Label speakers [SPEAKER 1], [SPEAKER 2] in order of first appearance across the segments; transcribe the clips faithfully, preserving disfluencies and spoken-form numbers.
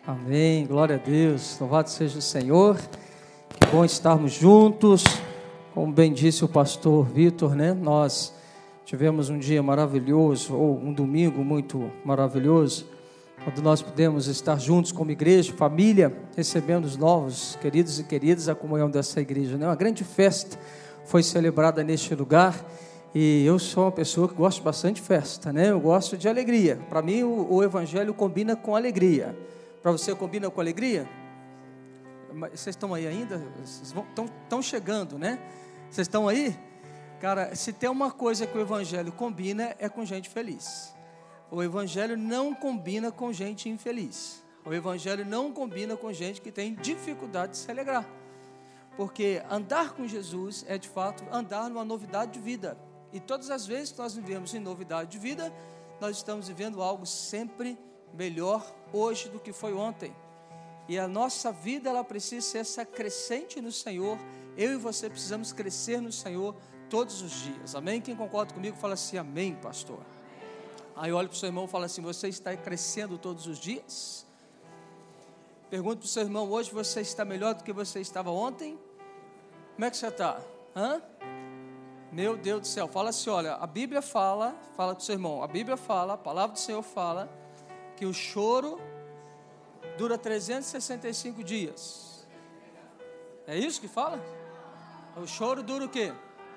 [SPEAKER 1] Amém, glória a Deus, louvado seja o Senhor. Que bom estarmos juntos. Como bem disse o pastor Vitor, né? Nós tivemos um dia maravilhoso, ou um domingo muito maravilhoso, quando nós pudemos estar juntos como igreja, família, recebendo os novos queridos e queridas, a comunhão dessa igreja, né? Uma grande festa foi celebrada neste lugar. E eu sou uma pessoa que gosto bastante de festa, né? Eu gosto de alegria. Para mim, o, o evangelho combina com alegria. Para você, combina com alegria? Vocês estão aí ainda? Estão chegando, né? Vocês estão aí? Cara, se tem uma coisa que o evangelho combina, é com gente feliz. O evangelho não combina com gente infeliz. O evangelho não combina com gente que tem dificuldade de se alegrar. Porque andar com Jesus é, de fato, andar numa novidade de vida. E todas as vezes que nós vivemos em novidade de vida, nós estamos vivendo algo sempre melhor hoje do que foi ontem. E a nossa vida, ela precisa ser essa crescente no Senhor. Eu e você precisamos crescer no Senhor todos os dias. Amém? Quem concorda comigo, fala assim, amém, pastor. Aí olha para o seu irmão e fala assim, você está crescendo todos os dias? Pergunta para o seu irmão, hoje você está melhor do que você estava ontem? Como é que você está? Hã? Meu Deus do céu, fala assim, olha, a Bíblia fala, fala com o seu irmão, a Bíblia fala, a palavra do Senhor fala, que o choro dura trezentos e sessenta e cinco dias. É isso que fala? O choro dura o quê?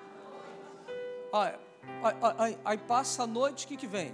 [SPEAKER 1] Aí, aí, aí, aí passa a noite, o que que vem?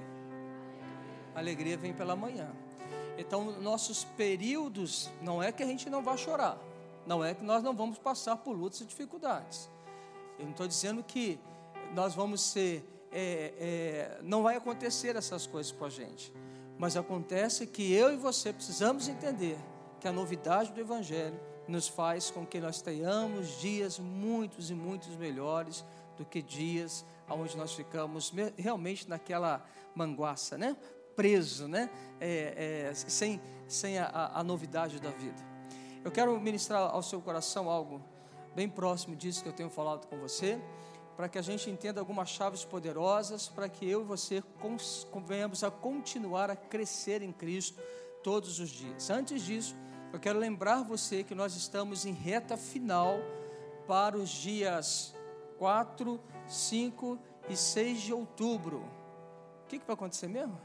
[SPEAKER 1] A alegria vem pela manhã. Então, nossos períodos, não é que a gente não vai chorar, não é que nós não vamos passar por lutas e dificuldades. Eu não estou dizendo que nós vamos ser, é, é, não vai acontecer essas coisas com a gente, mas acontece que eu e você precisamos entender que a novidade do Evangelho nos faz com que nós tenhamos dias muitos e muitos melhores do que dias onde nós ficamos realmente naquela manguaça, né? Preso, né? É, é, sem, sem a, a novidade da vida. Eu quero ministrar ao seu coração algo bem próximo disso que eu tenho falado com você, para que a gente entenda algumas chaves poderosas, para que eu e você venhamos a continuar a crescer em Cristo todos os dias. Antes disso, eu quero lembrar você que nós estamos em reta final para os dias quatro, cinco e seis de outubro. O que, que vai acontecer mesmo?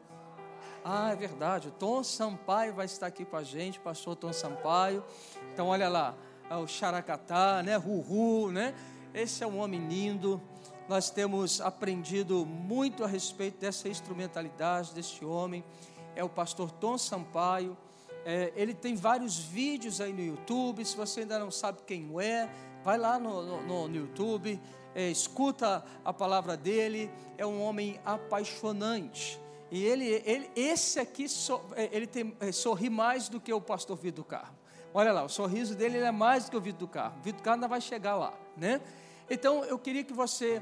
[SPEAKER 1] Ah, é verdade, o Tom Sampaio vai estar aqui com a gente, pastor Tom Sampaio. Então, olha lá, o Xaracatá, né, Ruhu, né? Esse é um homem lindo. Nós temos aprendido muito a respeito dessa instrumentalidade deste homem. É o pastor Tom Sampaio. É, ele tem vários vídeos aí no YouTube. Se você ainda não sabe quem é, vai lá no, no, no YouTube, é, escuta a palavra dele. É um homem apaixonante. E ele, ele esse aqui, so, ele tem, é, sorri mais do que o pastor Vitor do Carmo. Olha lá, o sorriso dele é mais do que o Vitor do Carmo. O Vitor do Carmo ainda vai chegar lá, né? Então, eu queria que você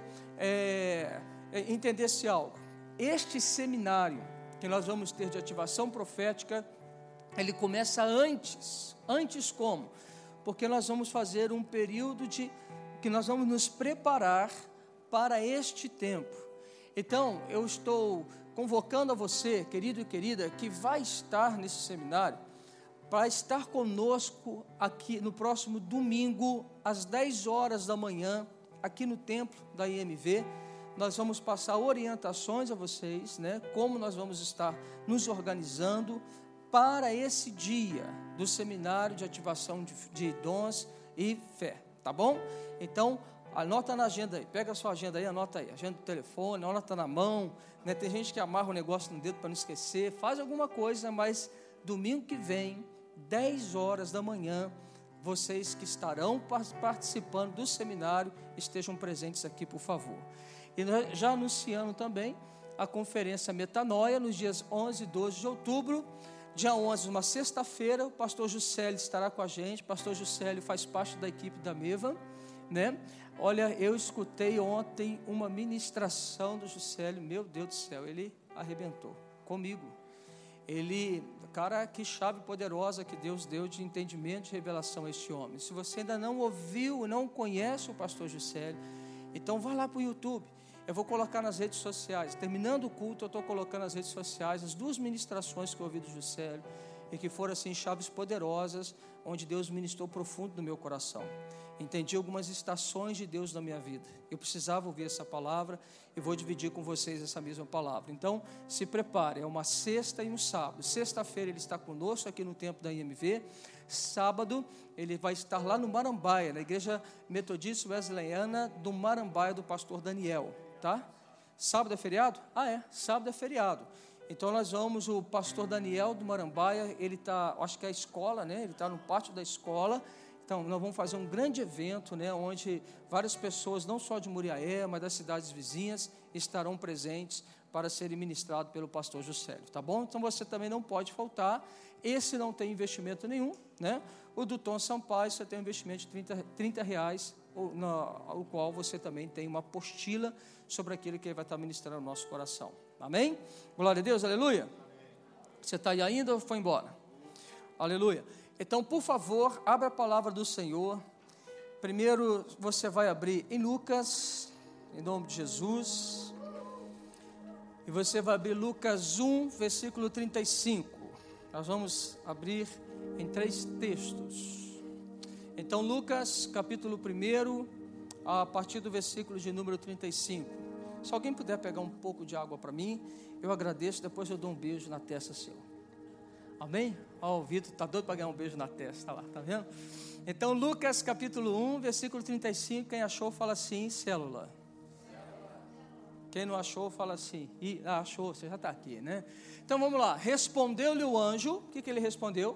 [SPEAKER 1] é, entendesse algo. Este seminário que nós vamos ter de ativação profética, ele começa antes. Antes como? Porque nós vamos fazer um período de que nós vamos nos preparar para este tempo. Então, eu estou convocando a você, querido e querida, que vai estar nesse seminário, para estar conosco aqui no próximo domingo, às dez horas da manhã, aqui no templo da I M V. Nós vamos passar orientações a vocês, né, como nós vamos estar nos organizando para esse dia do seminário de ativação de, de dons e fé, tá bom? Então, anota na agenda aí, pega a sua agenda aí, anota aí, agenda do telefone, anota na mão, né? Tem gente que amarra o negócio no dedo para não esquecer, faz alguma coisa, mas domingo que vem, dez horas da manhã, vocês que estarão participando do seminário, estejam presentes aqui, por favor. E nós já anunciando também a conferência Metanoia, nos dias onze e doze de outubro, dia onze, uma sexta-feira, o pastor Juscelio estará com a gente. O pastor Juscelio faz parte da equipe da Meva, né? Olha, eu escutei ontem uma ministração do Juscelio, meu Deus do céu, ele arrebentou comigo. Ele, cara, que chave poderosa que Deus deu de entendimento e revelação a este homem. Se você ainda não ouviu, não conhece o pastor Juscelio, então vá lá para o YouTube. Eu vou colocar nas redes sociais, terminando o culto, eu estou colocando nas redes sociais as duas ministrações que eu ouvi do Juscelio. e que foram assim chaves poderosas, onde Deus ministrou profundo no meu coração. Entendi algumas estações de Deus na minha vida. Eu precisava ouvir essa palavra e vou dividir com vocês essa mesma palavra. Então, se prepare, é uma sexta e um sábado. Sexta-feira ele está conosco aqui no templo da I M V. Sábado ele vai estar lá no Marambaia, na igreja metodista wesleyana do Marambaia, do pastor Daniel, tá? Sábado é feriado? Ah, é, sábado é feriado. Então nós vamos, o pastor Daniel do Marambaia, ele está, acho que é a escola, né? Ele está no pátio da escola. Então, nós vamos fazer um grande evento, né, onde várias pessoas, não só de Muriaé, mas das cidades vizinhas, estarão presentes para serem ministrados pelo pastor Juscelio, tá bom? Então, você também não pode faltar. Esse não tem investimento nenhum, né? O do Tom Sampaio, você tem um investimento de trinta, trinta reais, o, na, o qual você também tem uma apostila sobre aquilo que ele vai estar ministrando no nosso coração. Amém? Glória a Deus, aleluia. Você está aí ainda ou foi embora? Aleluia. Então, por favor, abra a palavra do Senhor. Primeiro, você vai abrir em Lucas, em nome de Jesus. E você vai abrir Lucas um, versículo trinta e cinco. Nós vamos abrir em três textos. Então, Lucas, capítulo um, a partir do versículo de número trinta e cinco. Se alguém puder pegar um pouco de água para mim, eu agradeço, depois eu dou um beijo na testa seu. Amém? Ó, o Vitor está doido para ganhar um beijo na testa, tá lá, tá vendo? Então, Lucas capítulo um, versículo trinta e cinco, quem achou, fala assim, célula. Quem não achou, fala assim, e, ah, achou, você já está aqui, né? Então, vamos lá, respondeu-lhe o anjo, o que, que ele respondeu?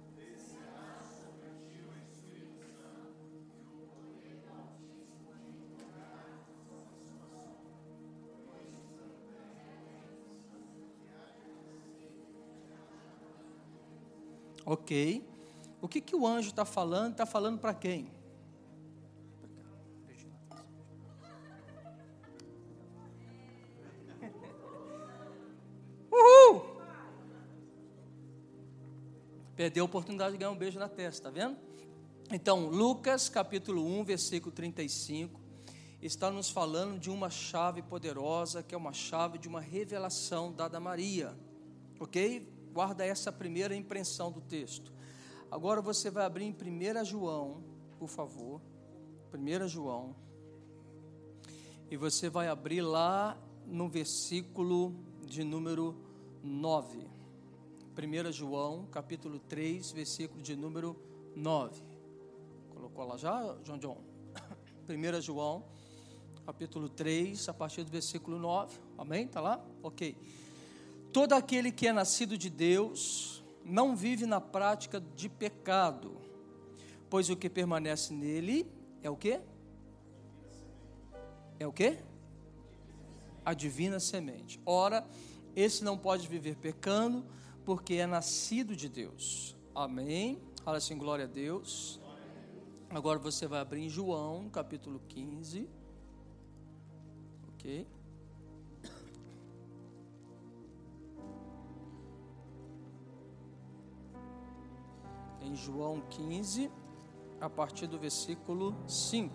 [SPEAKER 1] Ok. O que, que o anjo está falando? Está falando para quem? Uhul! Perdeu a oportunidade de ganhar um beijo na testa, tá vendo? Então, Lucas capítulo um, versículo trinta e cinco, está nos falando de uma chave poderosa, que é uma chave de uma revelação dada a Maria. Ok? Guarda essa primeira impressão do texto. Agora você vai abrir em primeira João, por favor. primeira João. E você vai abrir lá no versículo de número nove. primeira João, capítulo três, versículo de número nove. Colocou lá já, João John? primeira João, capítulo três, a partir do versículo nove. Amém? Está lá? Ok. Todo aquele que é nascido de Deus não vive na prática de pecado, pois o que permanece nele é o quê? É o quê? A divina semente. Ora, esse não pode viver pecando, porque é nascido de Deus. Amém? Fala assim, glória a Deus. Agora você vai abrir em João, capítulo quinze. Ok? Em João quinze, a partir do versículo cinco.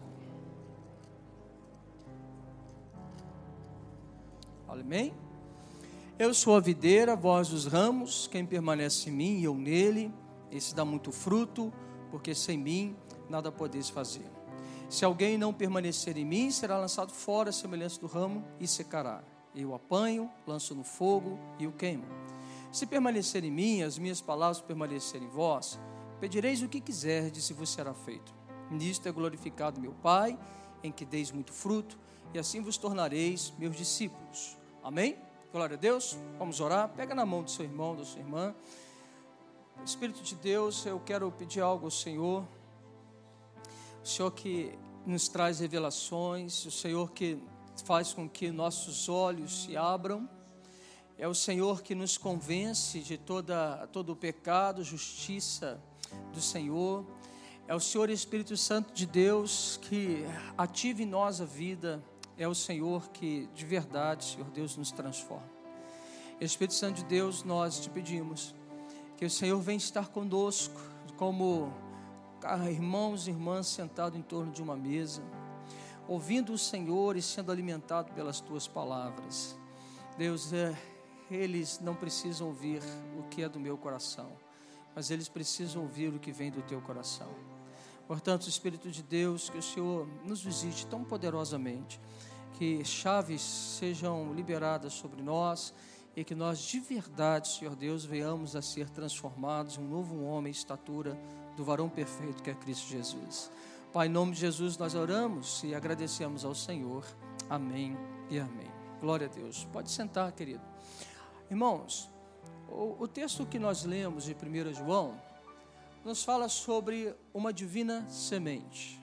[SPEAKER 1] Amém? Eu sou a videira, vós os ramos, quem permanece em mim e eu nele, esse dá muito fruto, porque sem mim nada podeis fazer. Se alguém não permanecer em mim, será lançado fora a semelhança do ramo e secará. Eu o apanho, lanço no fogo e o queimo. Se permanecer em mim, as minhas palavras permanecerem em vós, pedireis o que quiserdes e vos será feito. Nisto é glorificado meu Pai, em que deis muito fruto, e assim vos tornareis meus discípulos. Amém? Glória a Deus. Vamos orar. Pega na mão do seu irmão, da sua irmã. Espírito de Deus, eu quero pedir algo ao Senhor. O Senhor que nos traz revelações, o Senhor que faz com que nossos olhos se abram. É o Senhor que nos convence de toda, todo o pecado, justiça do Senhor. É o Senhor Espírito Santo de Deus que ativa em nós a vida. É o Senhor que de verdade, Senhor Deus, nos transforma. Espírito Santo de Deus, nós te pedimos que o Senhor venha estar conosco como irmãos e irmãs sentados em torno de uma mesa, ouvindo o Senhor e sendo alimentados pelas tuas palavras. Deus, é, eles não precisam ouvir o que é do meu coração, mas eles precisam ouvir o que vem do teu coração. Portanto, Espírito de Deus, que o Senhor nos visite tão poderosamente, que chaves sejam liberadas sobre nós e que nós de verdade, Senhor Deus, venhamos a ser transformados em um novo homem, estatura do varão perfeito que é Cristo Jesus. Pai, em nome de Jesus nós oramos e agradecemos ao Senhor. Amém e amém. Glória a Deus. Pode sentar, querido. Irmãos, o, o texto que nós lemos de primeiro João nos fala sobre uma divina semente.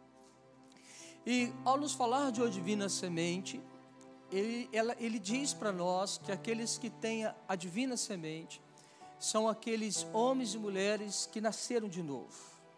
[SPEAKER 1] E ao nos falar de uma divina semente, ele, ela, ele diz para nós que aqueles que têm a divina semente são aqueles homens e mulheres que nasceram de novo.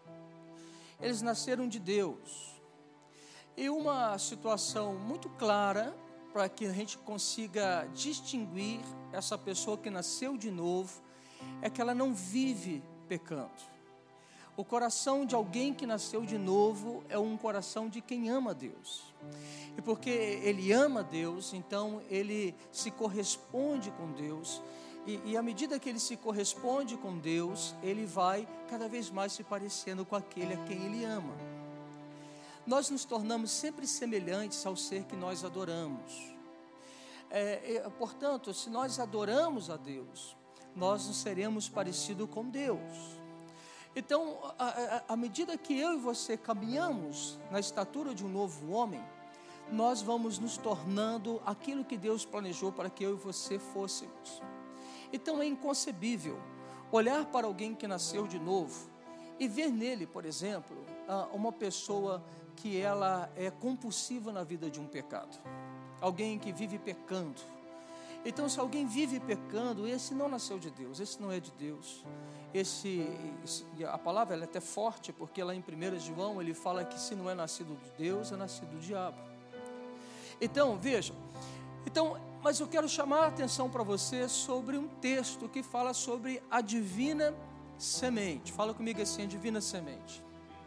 [SPEAKER 1] Eles nasceram de Deus. E uma situação muito clara para que a gente consiga distinguir essa pessoa que nasceu de novo é que ela não vive pecando. O coração de alguém que nasceu de novo é um coração de quem ama Deus. E porque ele ama Deus, então ele se corresponde com Deus. E, e à medida que ele se corresponde com Deus, ele vai cada vez mais se parecendo com aquele a quem ele ama. Nós nos tornamos sempre semelhantes ao ser que nós adoramos. É, é, portanto, se nós adoramos a Deus, nós nos seremos parecidos com Deus. Então, à medida que eu e você caminhamos na estatura de um novo homem, nós vamos nos tornando aquilo que Deus planejou para que eu e você fôssemos. Então é inconcebível olhar para alguém que nasceu de novo e ver nele, por exemplo, uma pessoa que ela é compulsiva na vida de um pecado. Alguém que vive pecando. Então, se alguém vive pecando, esse não nasceu de Deus, esse não é de Deus. Esse, esse, a palavra ela é até forte, porque lá em primeiro João ele fala que se não é nascido de Deus, é nascido do diabo. Então, vejam, então, mas eu quero chamar a atenção para você sobre um texto que fala sobre a divina semente. Fala comigo assim, a divina semente.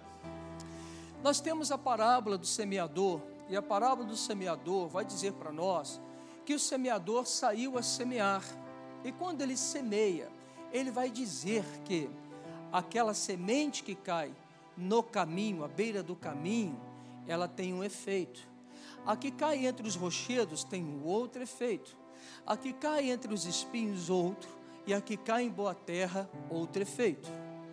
[SPEAKER 1] Nós temos a parábola do semeador, e a parábola do semeador vai dizer para nós que o semeador saiu a semear, e quando ele semeia, ele vai dizer que aquela semente que cai no caminho, à beira do caminho, ela tem um efeito. A que cai entre os rochedos tem um outro efeito. A que cai entre os espinhos, outro, e a que cai em boa terra, outro efeito.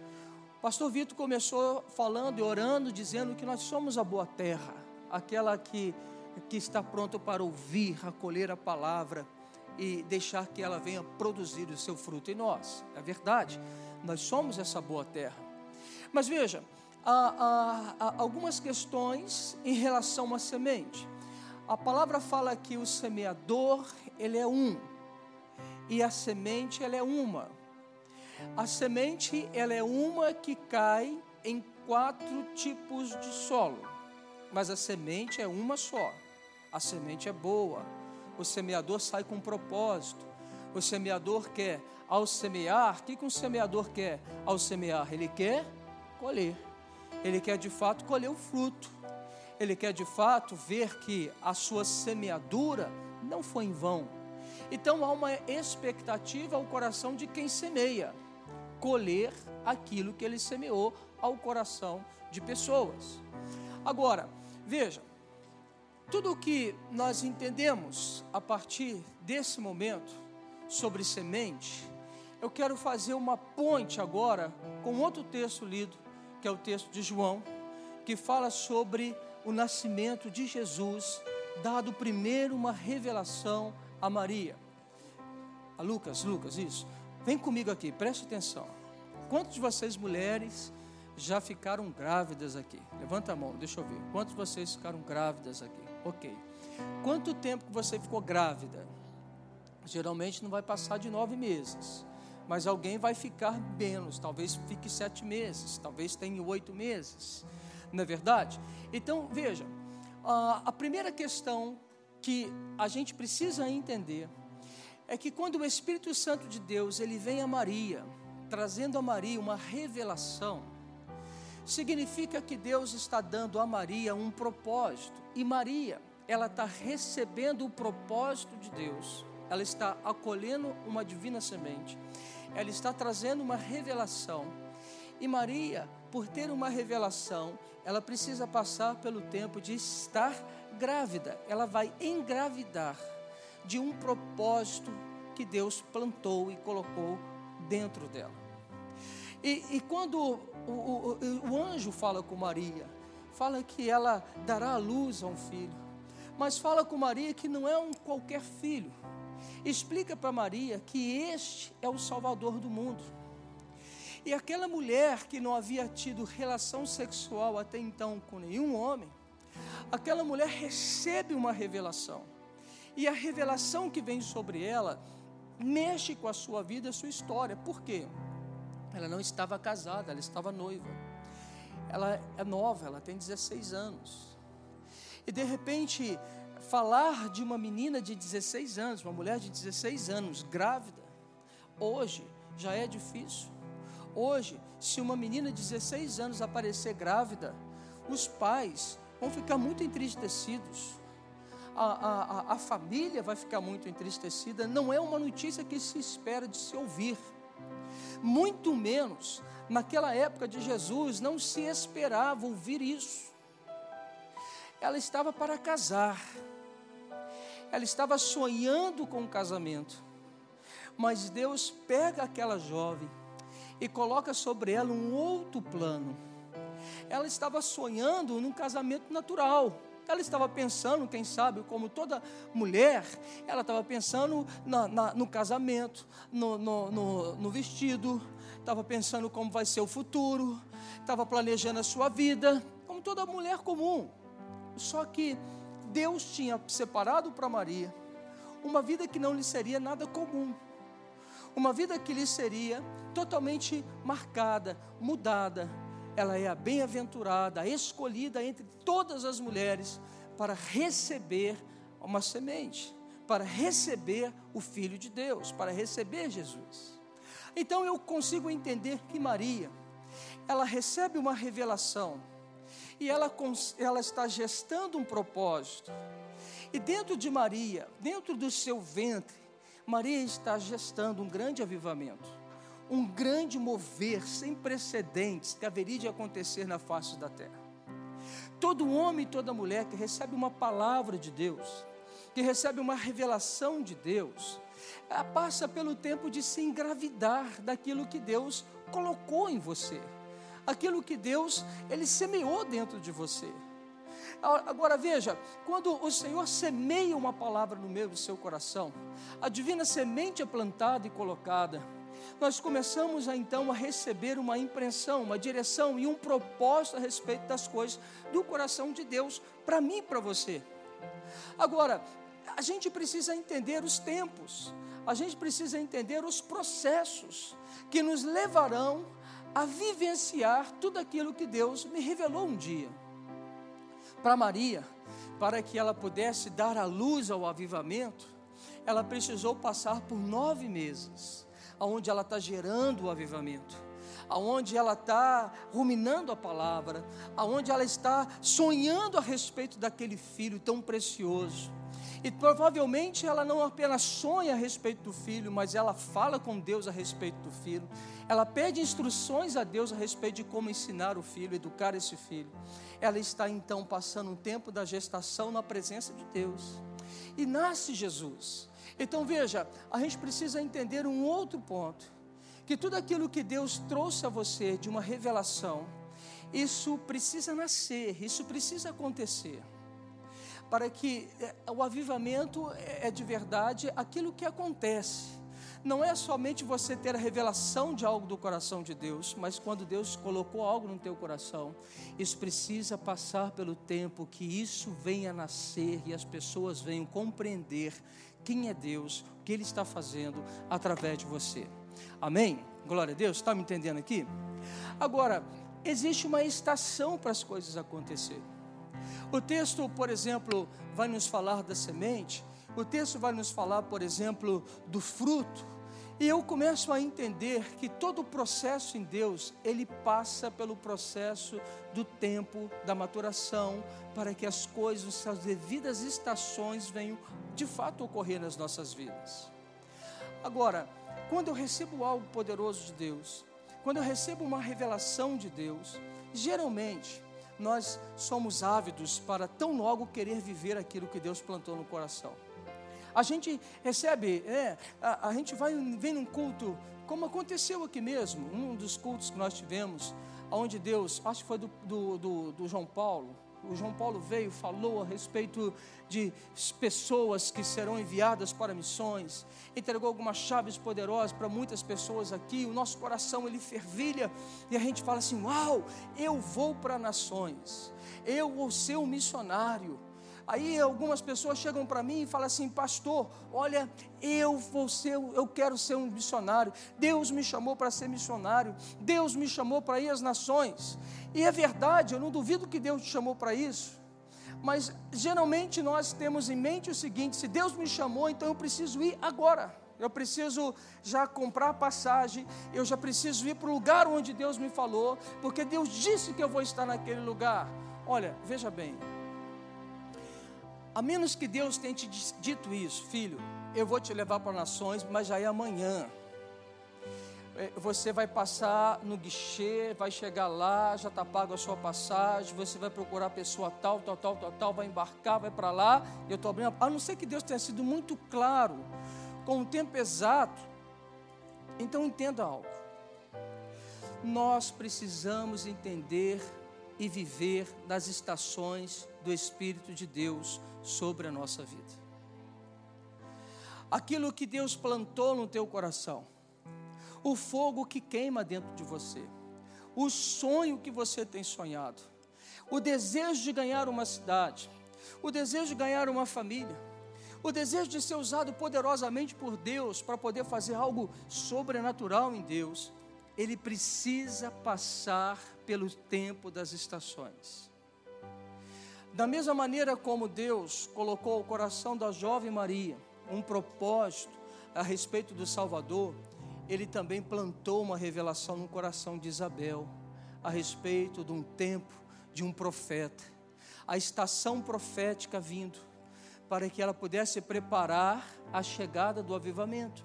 [SPEAKER 1] O pastor Vitor começou falando e orando, dizendo que nós somos a boa terra, aquela que, que está pronta para ouvir, acolher a palavra e deixar que ela venha produzir o seu fruto em nós. É verdade, nós somos essa boa terra. Mas veja, há, há, há algumas questões em relação à semente. A palavra fala que o semeador, ele é um, e a semente, ela é uma. A semente, ela é uma que cai em quatro tipos de solo, mas a semente é uma só. A semente é boa. O semeador sai com um propósito. O semeador quer, ao semear, o que, que um semeador quer? Ao semear, ele quer colher. Ele quer de fato colher o fruto. Ele quer de fato ver que a sua semeadura não foi em vão. Então há uma expectativa ao coração de quem semeia, colher aquilo que ele semeou ao coração de pessoas. Agora, veja, tudo o que nós entendemos a partir desse momento sobre semente, eu quero fazer uma ponte agora com outro texto lido, que é o texto de João, que fala sobre o nascimento de Jesus, dado primeiro uma revelação a Maria. A Lucas, Lucas, isso. Vem comigo aqui, preste atenção. Quantos de vocês mulheres já ficaram grávidas aqui? Levanta a mão, deixa eu ver. Quantos de vocês ficaram grávidas aqui? Ok. Quanto tempo que você ficou grávida? Geralmente não vai passar de nove meses. Mas alguém vai ficar menos, talvez fique sete meses, talvez tenha oito meses. Não é verdade? Então, veja, a primeira questão que a gente precisa entender é que quando o Espírito Santo de Deus, ele vem a Maria, trazendo a Maria uma revelação, significa que Deus está dando a Maria um propósito, e Maria, ela está recebendo o propósito de Deus, ela está acolhendo uma divina semente, ela está trazendo uma revelação. E Maria, por ter uma revelação, ela precisa passar pelo tempo de estar grávida. Ela vai engravidar de um propósito que Deus plantou e colocou dentro dela. E, e quando o, o, o, o anjo fala com Maria, fala que ela dará à luz a um filho, mas fala com Maria que não é um qualquer filho. Explica para Maria que este é o Salvador do mundo. E aquela mulher que não havia tido relação sexual até então com nenhum homem, aquela mulher recebe uma revelação. E a revelação que vem sobre ela mexe com a sua vida, a sua história. Por quê? Ela não estava casada, ela estava noiva. Ela é nova, ela tem dezesseis anos. E de repente, falar de uma menina de dezesseis anos, uma mulher de dezesseis anos, grávida, hoje já é difícil. Hoje, se uma menina de dezesseis anos aparecer grávida, os pais vão ficar muito entristecidos. A, a, a família vai ficar muito entristecida. Não é uma notícia que se espera de se ouvir. Muito menos, naquela época de Jesus, não se esperava ouvir isso. Ela estava para casar. Ela estava sonhando com o casamento. Mas Deus pega aquela jovem e coloca sobre ela um outro plano. Ela estava sonhando num casamento natural. Ela estava pensando, quem sabe, como toda mulher, ela estava pensando na, na, no casamento, no, no, no, no vestido, estava pensando como vai ser o futuro, estava planejando a sua vida, como toda mulher comum. Só que Deus tinha separado para Maria uma vida que não lhe seria nada comum. Uma vida que lhe seria totalmente marcada, mudada. Ela é a bem-aventurada, a escolhida entre todas as mulheres para receber uma semente, para receber o Filho de Deus, para receber Jesus. Então eu consigo entender que Maria, ela recebe uma revelação e ela, ela está gestando um propósito. E dentro de Maria, dentro do seu ventre, Maria está gestando um grande avivamento. Um grande mover sem precedentes que haveria de acontecer na face da terra. Todo homem e toda mulher que recebe uma palavra de Deus, que recebe uma revelação de Deus, ela passa pelo tempo de se engravidar daquilo que Deus colocou em você, aquilo que Deus, Ele semeou dentro de você. Agora veja, quando o Senhor semeia uma palavra no meio do seu coração, a divina semente é plantada e colocada, nós começamos a, então a receber uma impressão, uma direção e um propósito a respeito das coisas do coração de Deus para mim e para você. Agora, a gente precisa entender os tempos, a gente precisa entender os processos que nos levarão a vivenciar tudo aquilo que Deus me revelou um dia. Para Maria, para que ela pudesse dar a luz ao avivamento, ela precisou passar por nove meses, onde ela está gerando o avivamento, onde ela está ruminando a palavra, onde ela está sonhando a respeito daquele filho tão precioso. E provavelmente ela não apenas sonha a respeito do filho, mas ela fala com Deus a respeito do filho. Ela pede instruções a Deus a respeito de como ensinar o filho, educar esse filho. Ela está então passando um tempo da gestação na presença de Deus. E nasce Jesus. Então veja, a gente precisa entender um outro ponto, que tudo aquilo que Deus trouxe a você de uma revelação, isso precisa nascer, isso precisa acontecer, para que o avivamento é de verdade aquilo que acontece. Não é somente você ter a revelação de algo do coração de Deus, mas quando Deus colocou algo no teu coração, isso precisa passar pelo tempo que isso venha nascer e as pessoas venham compreender quem é Deus, o que Ele está fazendo através de você. Amém? Glória a Deus, está me entendendo aqui? Agora, existe uma estação para as coisas acontecerem. O texto, por exemplo, vai nos falar da semente. O texto vai nos falar, por exemplo, do fruto. E eu começo a entender que todo o processo em Deus, ele passa pelo processo do tempo, da maturação, para que as coisas, suas devidas estações venham de fato ocorrer nas nossas vidas. Agora, quando eu recebo algo poderoso de Deus, quando eu recebo uma revelação de Deus, geralmente nós somos ávidos para tão logo querer viver aquilo que Deus plantou no coração. A gente recebe, é, a, a gente vai, vem num culto, como aconteceu aqui mesmo, um dos cultos que nós tivemos, onde Deus, acho que foi do, do, do, do João Paulo, o João Paulo veio, falou a respeito de pessoas que serão enviadas para missões, entregou algumas chaves poderosas para muitas pessoas aqui, o nosso coração ele fervilha, e a gente fala assim, uau, eu vou para nações, eu vou ser um missionário. Aí algumas pessoas chegam para mim e falam assim, pastor, olha, eu vou ser, eu quero ser um missionário, Deus me chamou para ser missionário, Deus me chamou para ir às nações, e é verdade, eu não duvido que Deus te chamou para isso, mas geralmente nós temos em mente o seguinte, se Deus me chamou, então eu preciso ir agora, eu preciso já comprar passagem, eu já preciso ir para o lugar onde Deus me falou, porque Deus disse que eu vou estar naquele lugar. Olha, veja bem, a menos que Deus tenha te dito isso, filho, eu vou te levar para nações, mas já é amanhã. Você vai passar no guichê, vai chegar lá, já está pago a sua passagem, você vai procurar a pessoa tal, tal, tal, tal, tal, vai embarcar, vai para lá, eu estou abrindo, a não ser que Deus tenha sido muito claro, com o tempo exato, então entenda algo, nós precisamos entender e viver nas estações do Espírito de Deus sobre a nossa vida. Aquilo que Deus plantou no teu coração, o fogo que queima dentro de você, o sonho que você tem sonhado, o desejo de ganhar uma cidade, o desejo de ganhar uma família, o desejo de ser usado poderosamente por Deus para poder fazer algo sobrenatural em Deus, ele precisa passar pelo tempo das estações. Da mesma maneira como Deus colocou ao coração da jovem Maria um propósito a respeito do Salvador, Ele também plantou uma revelação no coração de Isabel a respeito de um tempo de um profeta, a estação profética vindo, para que ela pudesse preparar a chegada do avivamento.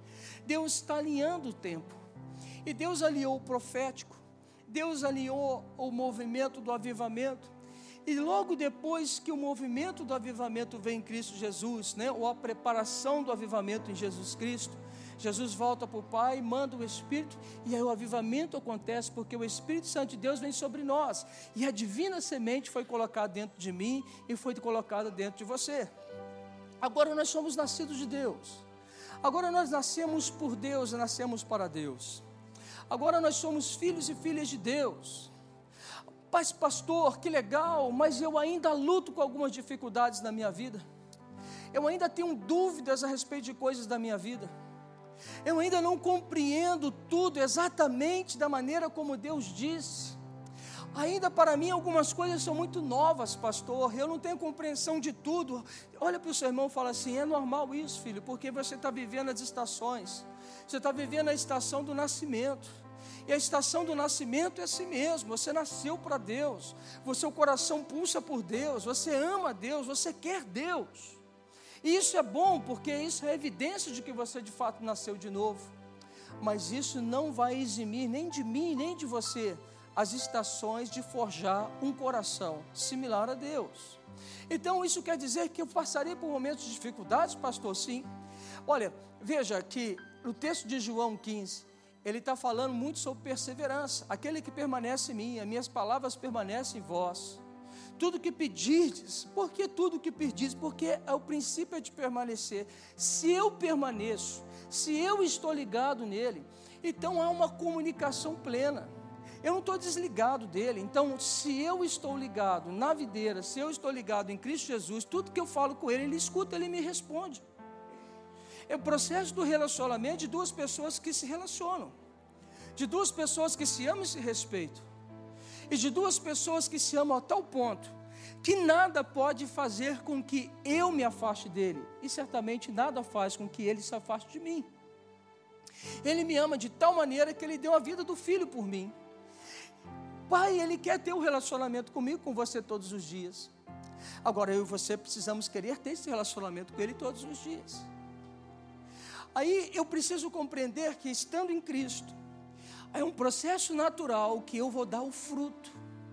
[SPEAKER 1] Deus está alinhando o tempo, e Deus alinhou o profético, Deus alinhou o movimento do avivamento, e logo depois que o movimento do avivamento vem em Cristo Jesus, né, ou a preparação do avivamento em Jesus Cristo, Jesus volta para o Pai, manda o Espírito, e aí o avivamento acontece, porque o Espírito Santo de Deus vem sobre nós, e a divina semente foi colocada dentro de mim, e foi colocada dentro de você. Agora nós somos nascidos de Deus, agora nós nascemos por Deus, e nascemos para Deus, agora nós somos filhos e filhas de Deus. Mas pastor, que legal, mas eu ainda luto com algumas dificuldades na minha vida, eu ainda tenho dúvidas a respeito de coisas da minha vida, eu ainda não compreendo tudo exatamente da maneira como Deus disse, ainda para mim algumas coisas são muito novas, pastor, eu não tenho compreensão de tudo. Olha para o seu irmão e fala assim, é normal isso, filho, porque você está vivendo as estações, você está vivendo a estação do nascimento, e a estação do nascimento é assim mesmo, você nasceu para Deus, o seu coração pulsa por Deus, você ama Deus, você quer Deus, e isso é bom, porque isso é evidência de que você de fato nasceu de novo, mas isso não vai eximir nem de mim, nem de você, as estações de forjar um coração similar a Deus. Então isso quer dizer que eu passarei por momentos de dificuldades, pastor? Sim. Olha, veja que no texto de João quinze, ele está falando muito sobre perseverança, aquele que permanece em mim, as minhas palavras permanecem em vós, tudo que pedirdes, por que tudo que pedis? Porque é o princípio de permanecer, se eu permaneço, se eu estou ligado nele, então há uma comunicação plena, eu não estou desligado dele, então se eu estou ligado na videira, se eu estou ligado em Cristo Jesus, tudo que eu falo com ele, ele escuta, ele me responde. É o processo do relacionamento de duas pessoas que se relacionam, de duas pessoas que se amam e se respeitam, e de duas pessoas que se amam a tal ponto, que nada pode fazer com que eu me afaste dele, e certamente nada faz com que ele se afaste de mim. Ele me ama de tal maneira que ele deu a vida do filho por mim. Pai, ele quer ter um relacionamento comigo, com você todos os dias. Agora eu e você precisamos querer ter esse relacionamento com ele todos os dias. Aí eu preciso compreender que, estando em Cristo, é um processo natural que eu vou dar o fruto.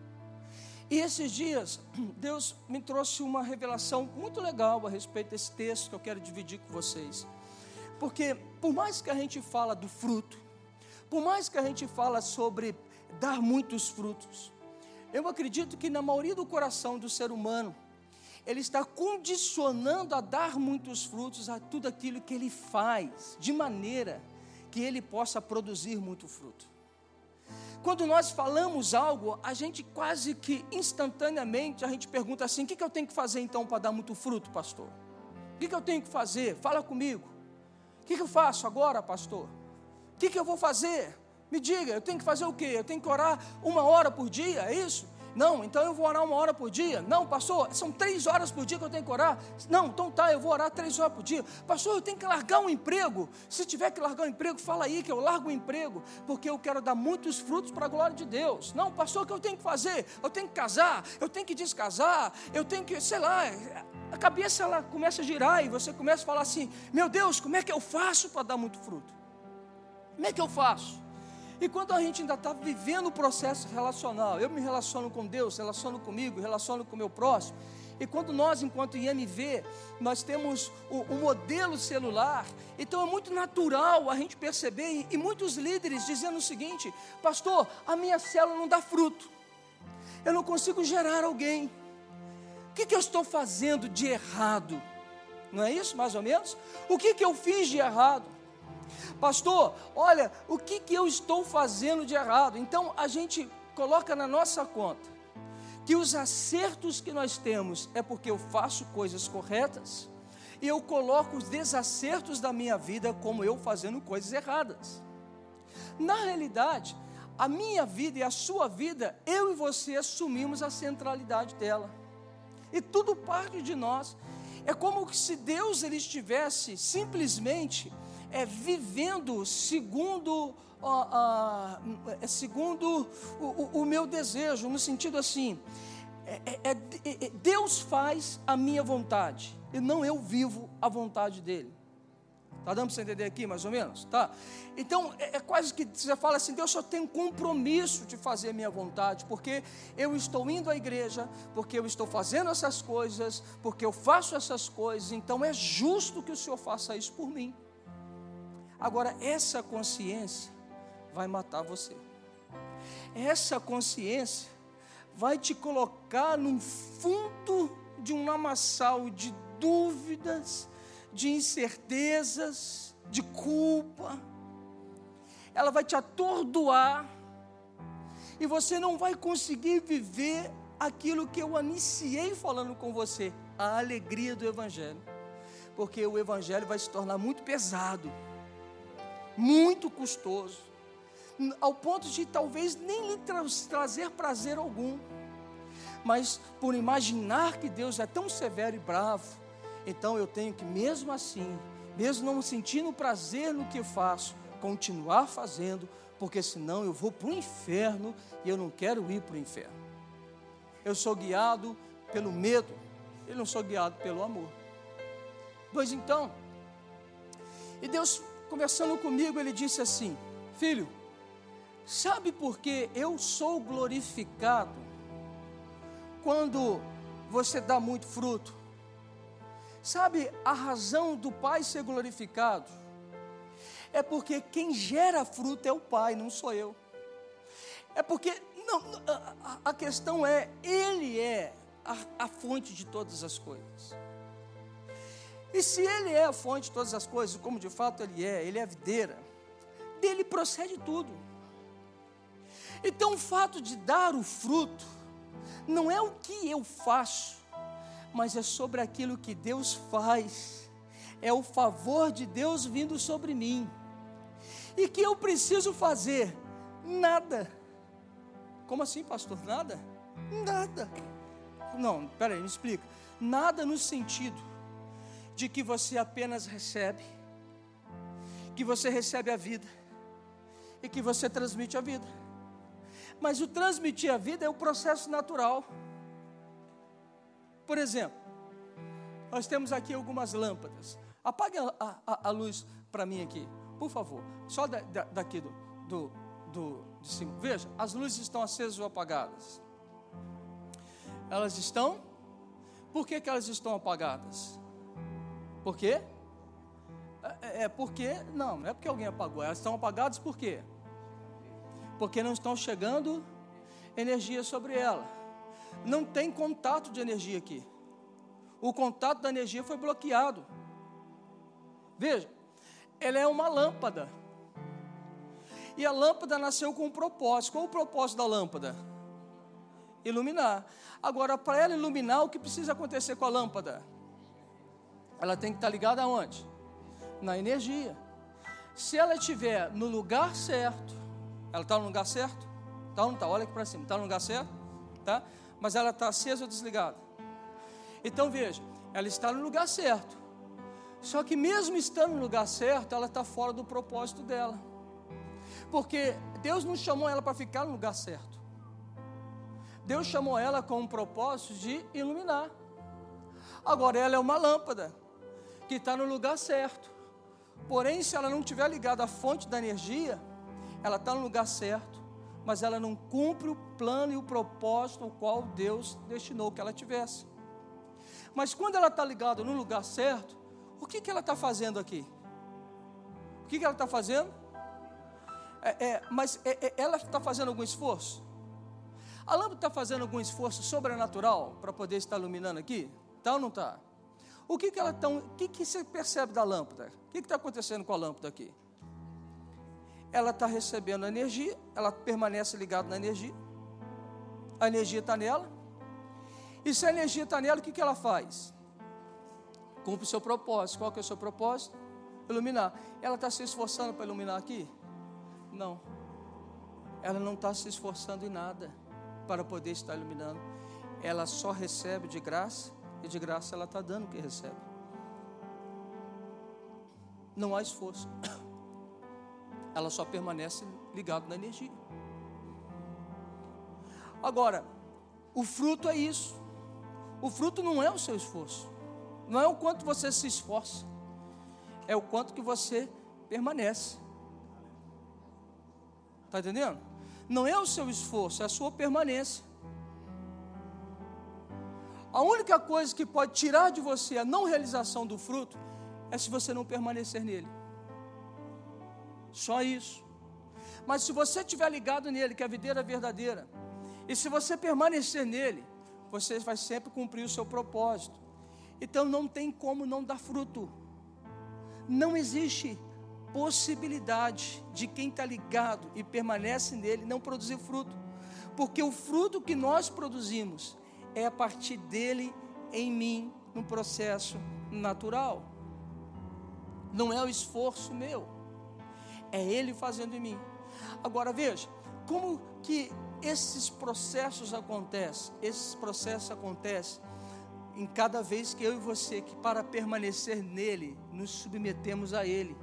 [SPEAKER 1] E esses dias, Deus me trouxe uma revelação muito legal a respeito desse texto que eu quero dividir com vocês. Porque, por mais que a gente fala do fruto, por mais que a gente fala sobre dar muitos frutos, eu acredito que na maioria do coração do ser humano, ele está condicionando a dar muitos frutos a tudo aquilo que ele faz, de maneira que ele possa produzir muito fruto. Quando nós falamos algo, a gente quase que instantaneamente, a gente pergunta assim: o que, que eu tenho que fazer então para dar muito fruto, pastor? O que, que eu tenho que fazer? Fala comigo. O que, que eu faço agora, pastor? O que, que eu vou fazer? Me diga, eu tenho que fazer o quê? Eu tenho que orar uma hora por dia, é isso? Não, então eu vou orar uma hora por dia. Não, pastor, são três horas por dia que eu tenho que orar. Não, então tá, eu vou orar três horas por dia. Pastor, eu tenho que largar um emprego. Se tiver que largar um emprego, fala aí que eu largo o emprego, porque eu quero dar muitos frutos para a glória de Deus. Não, pastor, o que eu tenho que fazer? Eu tenho que casar, eu tenho que descasar, eu tenho que, sei lá, a cabeça ela começa a girar e você começa a falar assim: meu Deus, como é que eu faço para dar muito fruto? Como é que eu faço? E quando a gente ainda está vivendo o processo relacional, eu me relaciono com Deus, relaciono comigo, relaciono com o meu próximo, e quando nós, enquanto I M V, nós temos o, o modelo celular, então é muito natural a gente perceber, e, e muitos líderes dizendo o seguinte: pastor, a minha célula não dá fruto, eu não consigo gerar alguém, o que, que eu estou fazendo de errado? Não é isso, mais ou menos? O que, que eu fiz de errado? Pastor, olha, o que, que eu estou fazendo de errado? Então a gente coloca na nossa conta que os acertos que nós temos é porque eu faço coisas corretas, e eu coloco os desacertos da minha vida como eu fazendo coisas erradas. Na realidade, a minha vida e a sua vida, eu e você assumimos a centralidade dela, e tudo parte de nós. É como se Deus ele estivesse simplesmente é, vivendo segundo, uh, uh, segundo o, o, o meu desejo, no sentido assim, é, é, é, Deus faz a minha vontade, e não eu vivo a vontade dele. Está dando para você entender aqui, mais ou menos? Tá? Então, é, é quase que você fala assim: Deus, só tem um compromisso de fazer a minha vontade, porque eu estou indo à igreja, porque eu estou fazendo essas coisas, porque eu faço essas coisas, então é justo que o Senhor faça isso por mim. Agora, essa consciência vai matar você. Essa consciência vai te colocar num fundo de um lamaçal de dúvidas, de incertezas, de culpa. Ela vai te atordoar, e você não vai conseguir viver aquilo que eu iniciei falando com você, a alegria do Evangelho, porque o Evangelho vai se tornar muito pesado, muito custoso, ao ponto de talvez nem lhe tra- trazer prazer algum, mas por imaginar que Deus é tão severo e bravo, então eu tenho que, mesmo assim, mesmo não sentindo prazer no que eu faço, continuar fazendo, porque senão eu vou para o inferno, e eu não quero ir para o inferno. Eu sou guiado pelo medo, eu não sou guiado pelo amor. Pois então, e Deus conversando comigo, Ele disse assim: filho, sabe por que eu sou glorificado quando você dá muito fruto? Sabe a razão do Pai ser glorificado? É porque quem gera fruto é o Pai, não sou eu. É porque, não, a, a questão é, Ele é a, a fonte de todas as coisas. E se Ele é a fonte de todas as coisas, como de fato Ele é, Ele é a videira, dele procede tudo. Então o fato de dar o fruto, não é o que eu faço, mas é sobre aquilo que Deus faz, é o favor de Deus vindo sobre mim, e que eu preciso fazer nada. Como assim, pastor? Nada? Nada. Não, peraí, me explica. Nada no sentido de que você apenas recebe, que você recebe a vida, e que você transmite a vida. Mas o transmitir a vida é o processo natural. Por exemplo, nós temos aqui algumas lâmpadas. Apague a, a, a luz para mim aqui, por favor, só da, da, daqui do, do, do, de cima. Veja, as luzes estão acesas ou apagadas? Elas estão? Por que que elas estão apagadas? Por quê? É, é porque, não, não é porque alguém apagou, elas estão apagadas por quê? Porque não estão chegando energia sobre ela. Não tem contato de energia aqui. O contato da energia foi bloqueado. Veja, ela é uma lâmpada. E a lâmpada nasceu com um propósito. Qual é o propósito da lâmpada? Iluminar. Agora, para ela iluminar, o que precisa acontecer com a lâmpada? Ela tem que estar ligada aonde? Na energia. Se ela estiver no lugar certo, ela está no lugar certo? Está ou não está? Olha aqui para cima. Está no lugar certo? Tá? Mas ela está acesa ou desligada? Então veja, ela está no lugar certo. Só que mesmo estando no lugar certo, ela está fora do propósito dela. Porque Deus não chamou ela para ficar no lugar certo. Deus chamou ela com um propósito de iluminar. Agora ela é uma lâmpada que está no lugar certo. Porém, se ela não estiver ligada à fonte da energia, ela está no lugar certo, mas ela não cumpre o plano e o propósito ao qual Deus destinou que ela tivesse. Mas quando ela está ligada no lugar certo, o que, que ela está fazendo aqui? O que, que ela está fazendo? É, é, mas é, é, ela está fazendo algum esforço? A lâmpada está fazendo algum esforço sobrenatural para poder estar iluminando aqui? Tá ou não está? O que, que ela está? O que, que você percebe da lâmpada? O que está acontecendo com a lâmpada aqui? Ela está recebendo energia, ela permanece ligada na energia, a energia está nela, e se a energia está nela, o que, que ela faz? Cumpre o seu propósito. Qual que é o seu propósito? Iluminar. Ela está se esforçando para iluminar aqui? Não. Ela não está se esforçando em nada para poder estar iluminando. Ela só recebe de graça, e de graça ela está dando o que recebe. Não há esforço. Ela só permanece ligada na energia. Agora, o fruto é isso. O fruto não é o seu esforço. Não é o quanto você se esforça. É o quanto que você permanece. Está entendendo? Não é o seu esforço, é a sua permanência. A única coisa que pode tirar de você a não realização do fruto é se você não permanecer nele. Só isso. Mas se você estiver ligado nele, que é a videira verdadeira, e se você permanecer nele, você vai sempre cumprir o seu propósito. Então não tem como não dar fruto. Não existe possibilidade de quem está ligado e permanece nele não produzir fruto. Porque o fruto que nós produzimos é a partir dele em mim, no processo natural. Não é o esforço meu. É ele fazendo em mim. Agora veja, como que esses processos acontecem? Esses processos acontecem em cada vez que eu e você, que para permanecer nele, nos submetemos a ele.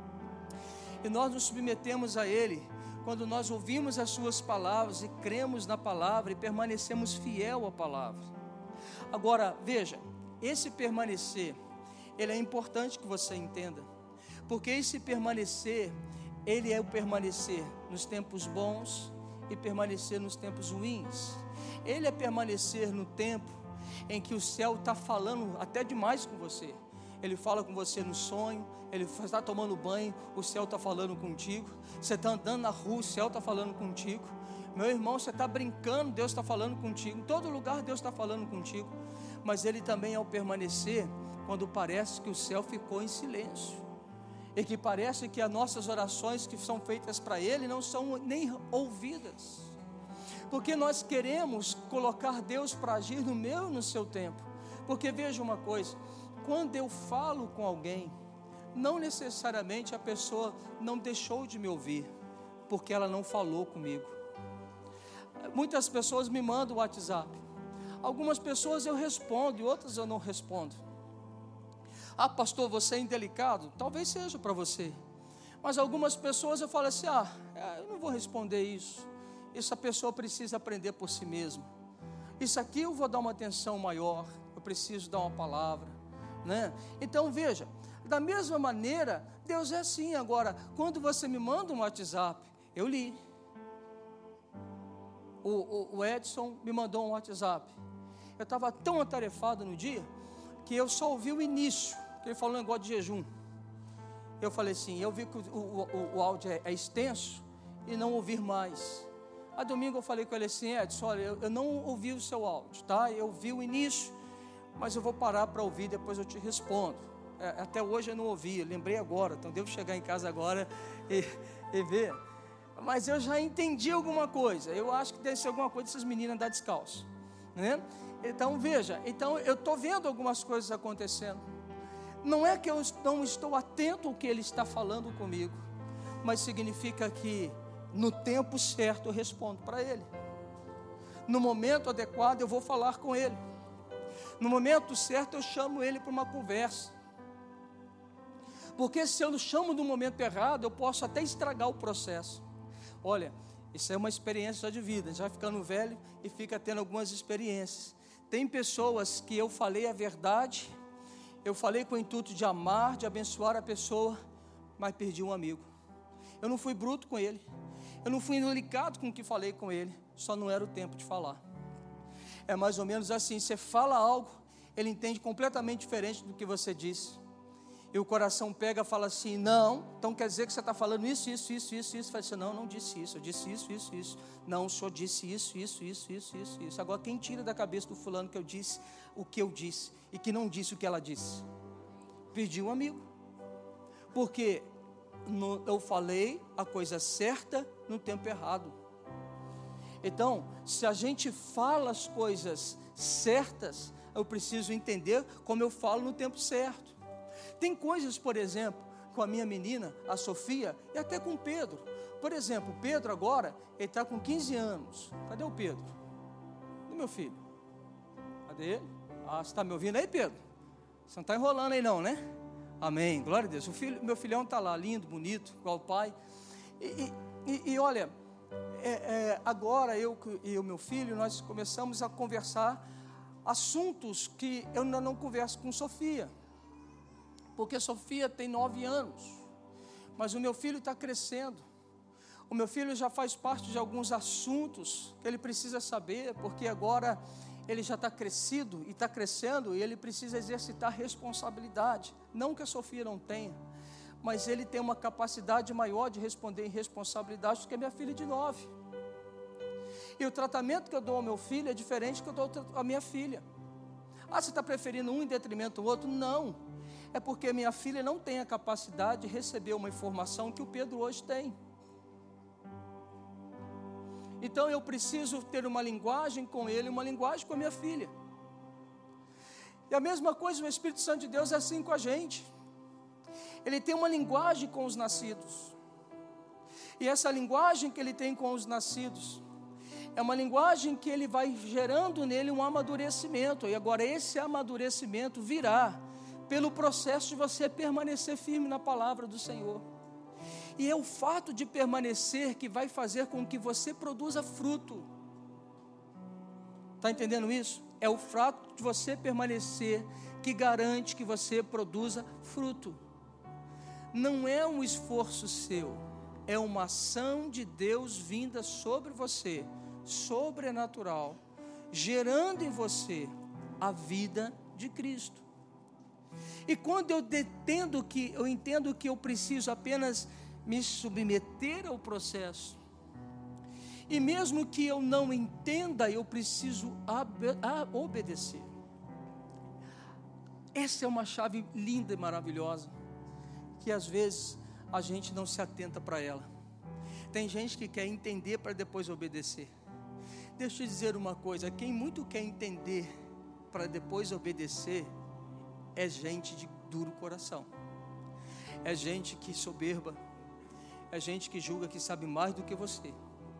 [SPEAKER 1] E nós nos submetemos a ele quando nós ouvimos as suas palavras e cremos na palavra e permanecemos fiel à palavra. Agora, veja, esse permanecer, ele é importante que você entenda, porque esse permanecer, ele é o permanecer nos tempos bons e permanecer nos tempos ruins. Ele é permanecer no tempo em que o céu está falando até demais com você. Ele fala com você no sonho, ele está tomando banho, o céu está falando contigo. Você está andando na rua, o céu está falando contigo. Meu irmão, você está brincando, Deus está falando contigo. Em todo lugar Deus está falando contigo. Mas ele também é o permanecer quando parece que o céu ficou em silêncio. E que parece que as nossas orações que são feitas para ele não são nem ouvidas. Porque nós queremos colocar Deus para agir no meu e no seu tempo. Porque veja uma coisa, quando eu falo com alguém, não necessariamente a pessoa não deixou de me ouvir, porque ela não falou comigo. Muitas pessoas me mandam o WhatsApp. Algumas pessoas eu respondo e outras eu não respondo. Ah, pastor, você é indelicado? Talvez seja para você. Mas algumas pessoas eu falo assim, ah, eu não vou responder isso. Essa pessoa precisa aprender por si mesma. Isso aqui eu vou dar uma atenção maior. Eu preciso dar uma palavra, né? Então veja, Da mesma maneira, Deus é assim. Agora, quando você me manda um WhatsApp, eu li. O, o, o Edson me mandou um WhatsApp. Eu estava tão atarefado no dia, que eu só ouvi o início, que ele falou um negócio de jejum. Eu falei assim, eu vi que o, o, o áudio é, é extenso, e não ouvir mais. A domingo eu falei com ele assim, Edson, olha, eu, eu não ouvi o seu áudio, tá? Eu vi o início, mas eu vou parar para ouvir, depois eu te respondo. É, até hoje eu não ouvi, eu lembrei agora, então devo chegar em casa agora e, e ver. Mas eu já entendi alguma coisa, eu acho que deve ser alguma coisa dessas meninas andar descalço, né? Então veja, então eu estou vendo algumas coisas acontecendo. Não é que eu não estou atento ao que ele está falando comigo, mas significa que no tempo certo eu respondo para ele. No momento adequado eu vou falar com ele. No momento certo eu chamo ele para uma conversa. Porque se eu não chamo no momento errado, eu posso até estragar o processo. Olha, isso é uma experiência de vida. Já ficando velho e fica tendo algumas experiências. Tem pessoas que eu falei a verdade, eu falei com o intuito de amar, de abençoar a pessoa, mas perdi um amigo. Eu não fui bruto com ele, eu não fui indelicado com o que falei com ele, só não era o tempo de falar. É mais ou menos assim, você fala algo, ele entende completamente diferente do que você disse, e o coração pega e fala assim, não, então quer dizer que você está falando isso, isso, isso, isso, isso, fala assim, não, não disse isso, eu disse isso, isso, isso, não, o senhor disse isso, isso, isso, isso, isso, isso. Agora quem tira da cabeça do fulano que eu disse o que eu disse, e que não disse o que ela disse? Perdi um amigo, porque no, eu falei a coisa certa no tempo errado. Então, se a gente fala as coisas certas, eu preciso entender como eu falo no tempo certo. Tem coisas, por exemplo, com a minha menina, a Sofia, e até com o Pedro. Por exemplo, o Pedro agora, ele está com quinze anos. Cadê o Pedro? Cadê meu filho? Cadê ele? Ah, você está me ouvindo aí, Pedro? Você não está enrolando aí não, né? Amém, glória a Deus. O filho, meu filhão está lá, lindo, bonito, igual o pai. E, e, e olha, é, é, agora eu e o meu filho, nós começamos a conversar assuntos que eu ainda não converso com Sofia. Porque Sofia tem nove anos, mas o meu filho está crescendo. O meu filho já faz parte de alguns assuntos que ele precisa saber, porque agora ele já está crescido e está crescendo, e ele precisa exercitar responsabilidade. Não que a Sofia não tenha, mas ele tem uma capacidade maior de responder em responsabilidade do que a minha filha de nove. E o tratamento que eu dou ao meu filho é diferente do que eu dou à minha filha. Ah, você está preferindo um em detrimento do outro? Não. É porque minha filha não tem a capacidade de receber uma informação que o Pedro hoje tem. Então eu preciso ter uma linguagem com ele, uma linguagem com a minha filha. E a mesma coisa, o Espírito Santo de Deus é assim com a gente. Ele tem uma linguagem com os nascidos. E essa linguagem que ele tem com os nascidos é uma linguagem que ele vai gerando nele um amadurecimento. E agora esse amadurecimento virá pelo processo de você permanecer firme na palavra do Senhor. E é o fato de permanecer que vai fazer com que você produza fruto. Está entendendo isso? É o fato de você permanecer que garante que você produza fruto. Não é um esforço seu, é uma ação de Deus vinda sobre você, sobrenatural, gerando em você a vida de Cristo. E quando eu detendo que, eu entendo que eu preciso apenas me submeter ao processo, e mesmo que eu não entenda, eu preciso ab- a obedecer. Essa é uma chave linda e maravilhosa, que às vezes a gente não se atenta para ela. Tem gente que quer entender para depois obedecer. Deixa eu te dizer uma coisa, quem muito quer entender para depois obedecer, é gente de duro coração, é gente que soberba, é gente que julga que sabe mais do que você.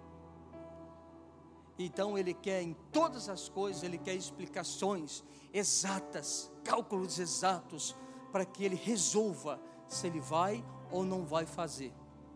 [SPEAKER 1] Então ele quer em todas as coisas, ele quer explicações exatas, cálculos exatos, para que ele resolva se ele vai ou não vai fazer.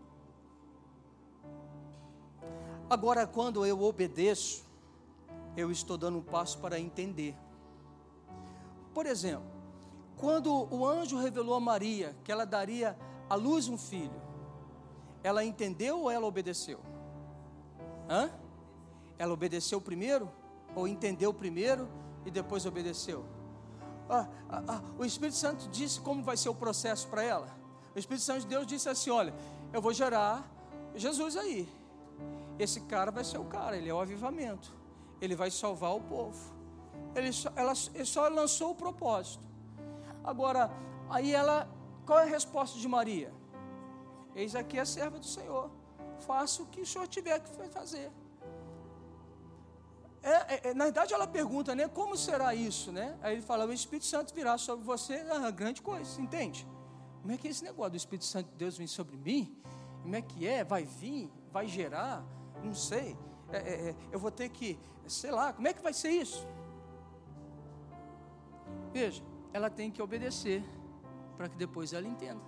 [SPEAKER 1] Agora, quando eu obedeço, eu estou dando um passo para entender. Por exemplo, quando o anjo revelou a Maria que ela daria à luz um filho, ela entendeu ou ela obedeceu? Hã? Ela obedeceu primeiro? Ou entendeu primeiro e depois obedeceu? Ah, ah, ah, o Espírito Santo disse como vai ser o processo para ela. O Espírito Santo de Deus disse assim: olha, eu vou gerar Jesus aí. Esse cara vai ser o cara, ele é o avivamento, ele vai salvar o povo. Ele só, ela ele só lançou o propósito. Agora, aí ela, qual é a resposta de Maria? Eis aqui a serva do Senhor, faça o que o Senhor tiver que fazer. É, é, na verdade ela pergunta, né, como será isso, né? Aí ele fala: o Espírito Santo virá sobre você, é uma grande coisa, entende? Como é que é esse negócio do Espírito Santo de Deus vir sobre mim? Como é que é? Vai vir? Vai gerar? Não sei, é, é, eu vou ter que, sei lá, como é que vai ser isso? Veja, ela tem que obedecer, para que depois ela entenda.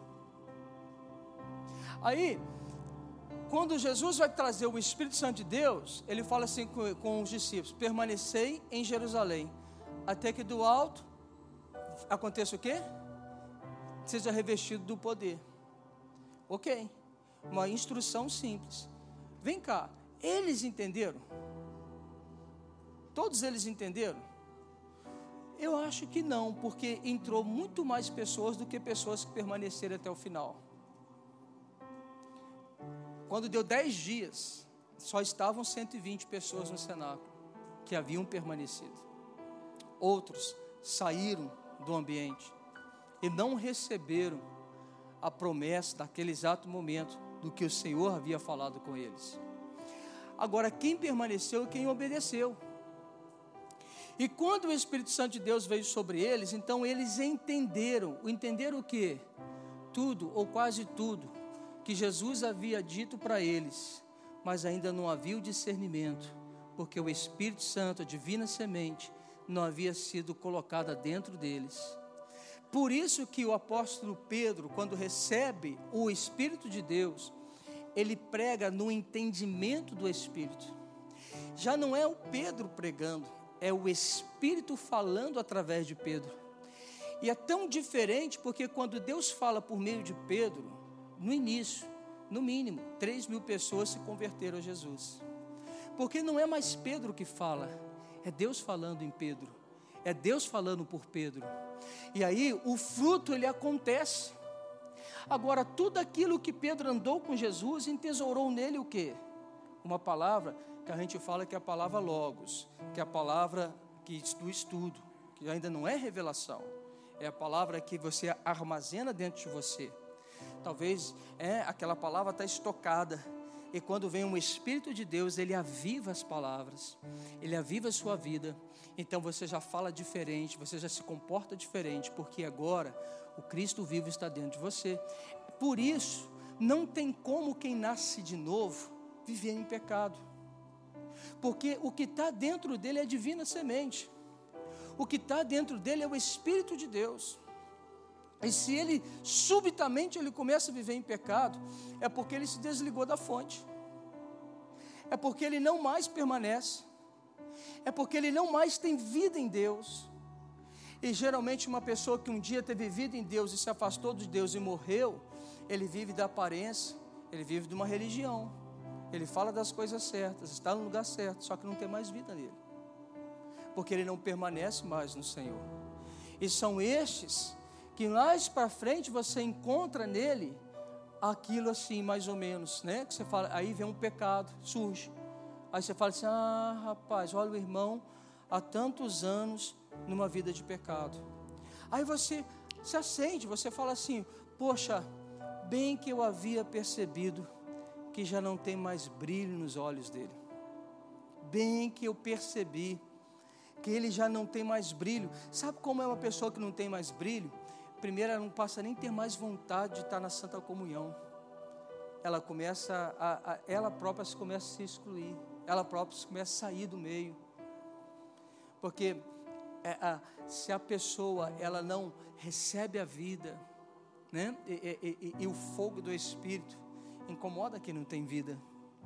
[SPEAKER 1] Aí, quando Jesus vai trazer o Espírito Santo de Deus, ele fala assim com, com os discípulos: permanecei em Jerusalém, até que do alto aconteça o quê? Seja revestido do poder. Ok, uma instrução simples. Vem cá, eles entenderam? Todos eles entenderam? Eu acho que não, porque entrou muito mais pessoas do que pessoas que permaneceram até o final. Quando deu dez dias, só estavam cento e vinte pessoas no cenáculo que haviam permanecido. Outros saíram do ambiente e não receberam a promessa daquele exato momento do que o Senhor havia falado com eles. Agora, quem permaneceu e quem obedeceu. E quando o Espírito Santo de Deus veio sobre eles, então eles entenderam. Entenderam o quê? Tudo, ou quase tudo, que Jesus havia dito para eles, mas ainda não havia o discernimento, porque o Espírito Santo, a divina semente, não havia sido colocada dentro deles. Por isso que o apóstolo Pedro, quando recebe o Espírito de Deus, ele prega no entendimento do Espírito. Já não é o Pedro pregando, é o Espírito falando através de Pedro. E é tão diferente porque quando Deus fala por meio de Pedro, no início, no mínimo, três mil pessoas se converteram a Jesus. Porque não é mais Pedro que fala, é Deus falando em Pedro, é Deus falando por Pedro. E aí o fruto ele acontece. Agora, tudo aquilo que Pedro andou com Jesus, entesourou nele o quê? Uma palavra que a gente fala que é a palavra logos, que é a palavra que do estudo, que ainda não é revelação, é a palavra que você armazena dentro de você. Talvez é, aquela palavra está estocada, e quando vem um Espírito de Deus, ele aviva as palavras, ele aviva a sua vida, então você já fala diferente, você já se comporta diferente, porque agora o Cristo vivo está dentro de você. Por isso, não tem como quem nasce de novo viver em pecado, porque o que está dentro dele é a divina semente, o que está dentro dele é o Espírito de Deus. E se ele, subitamente, ele começa a viver em pecado, é porque ele se desligou da fonte, é porque ele não mais permanece, é porque ele não mais tem vida em Deus. E geralmente uma pessoa que um dia teve vida em Deus e se afastou de Deus e morreu, ele vive da aparência, ele vive de uma religião, ele fala das coisas certas, está no lugar certo, só que não tem mais vida nele, porque ele não permanece mais no Senhor. E são estes que mais para frente você encontra nele aquilo assim, mais ou menos, né? Que você fala, aí vem um pecado, surge. Aí você fala assim: ah, rapaz, olha o irmão há tantos anos numa vida de pecado. Aí você se acende, você fala assim: poxa, bem que eu havia percebido que já não tem mais brilho nos olhos dele. Bem que eu percebi que ele já não tem mais brilho. Sabe como é uma pessoa que não tem mais brilho? Primeiro, ela não passa nem a ter mais vontade de estar na Santa Comunhão. Ela começa, a, a, ela própria se começa a se excluir. Ela própria se começa a sair do meio. Porque é, a, se a pessoa, ela não recebe a vida, né? E, e, e, e o fogo do Espírito incomoda quem não tem vida.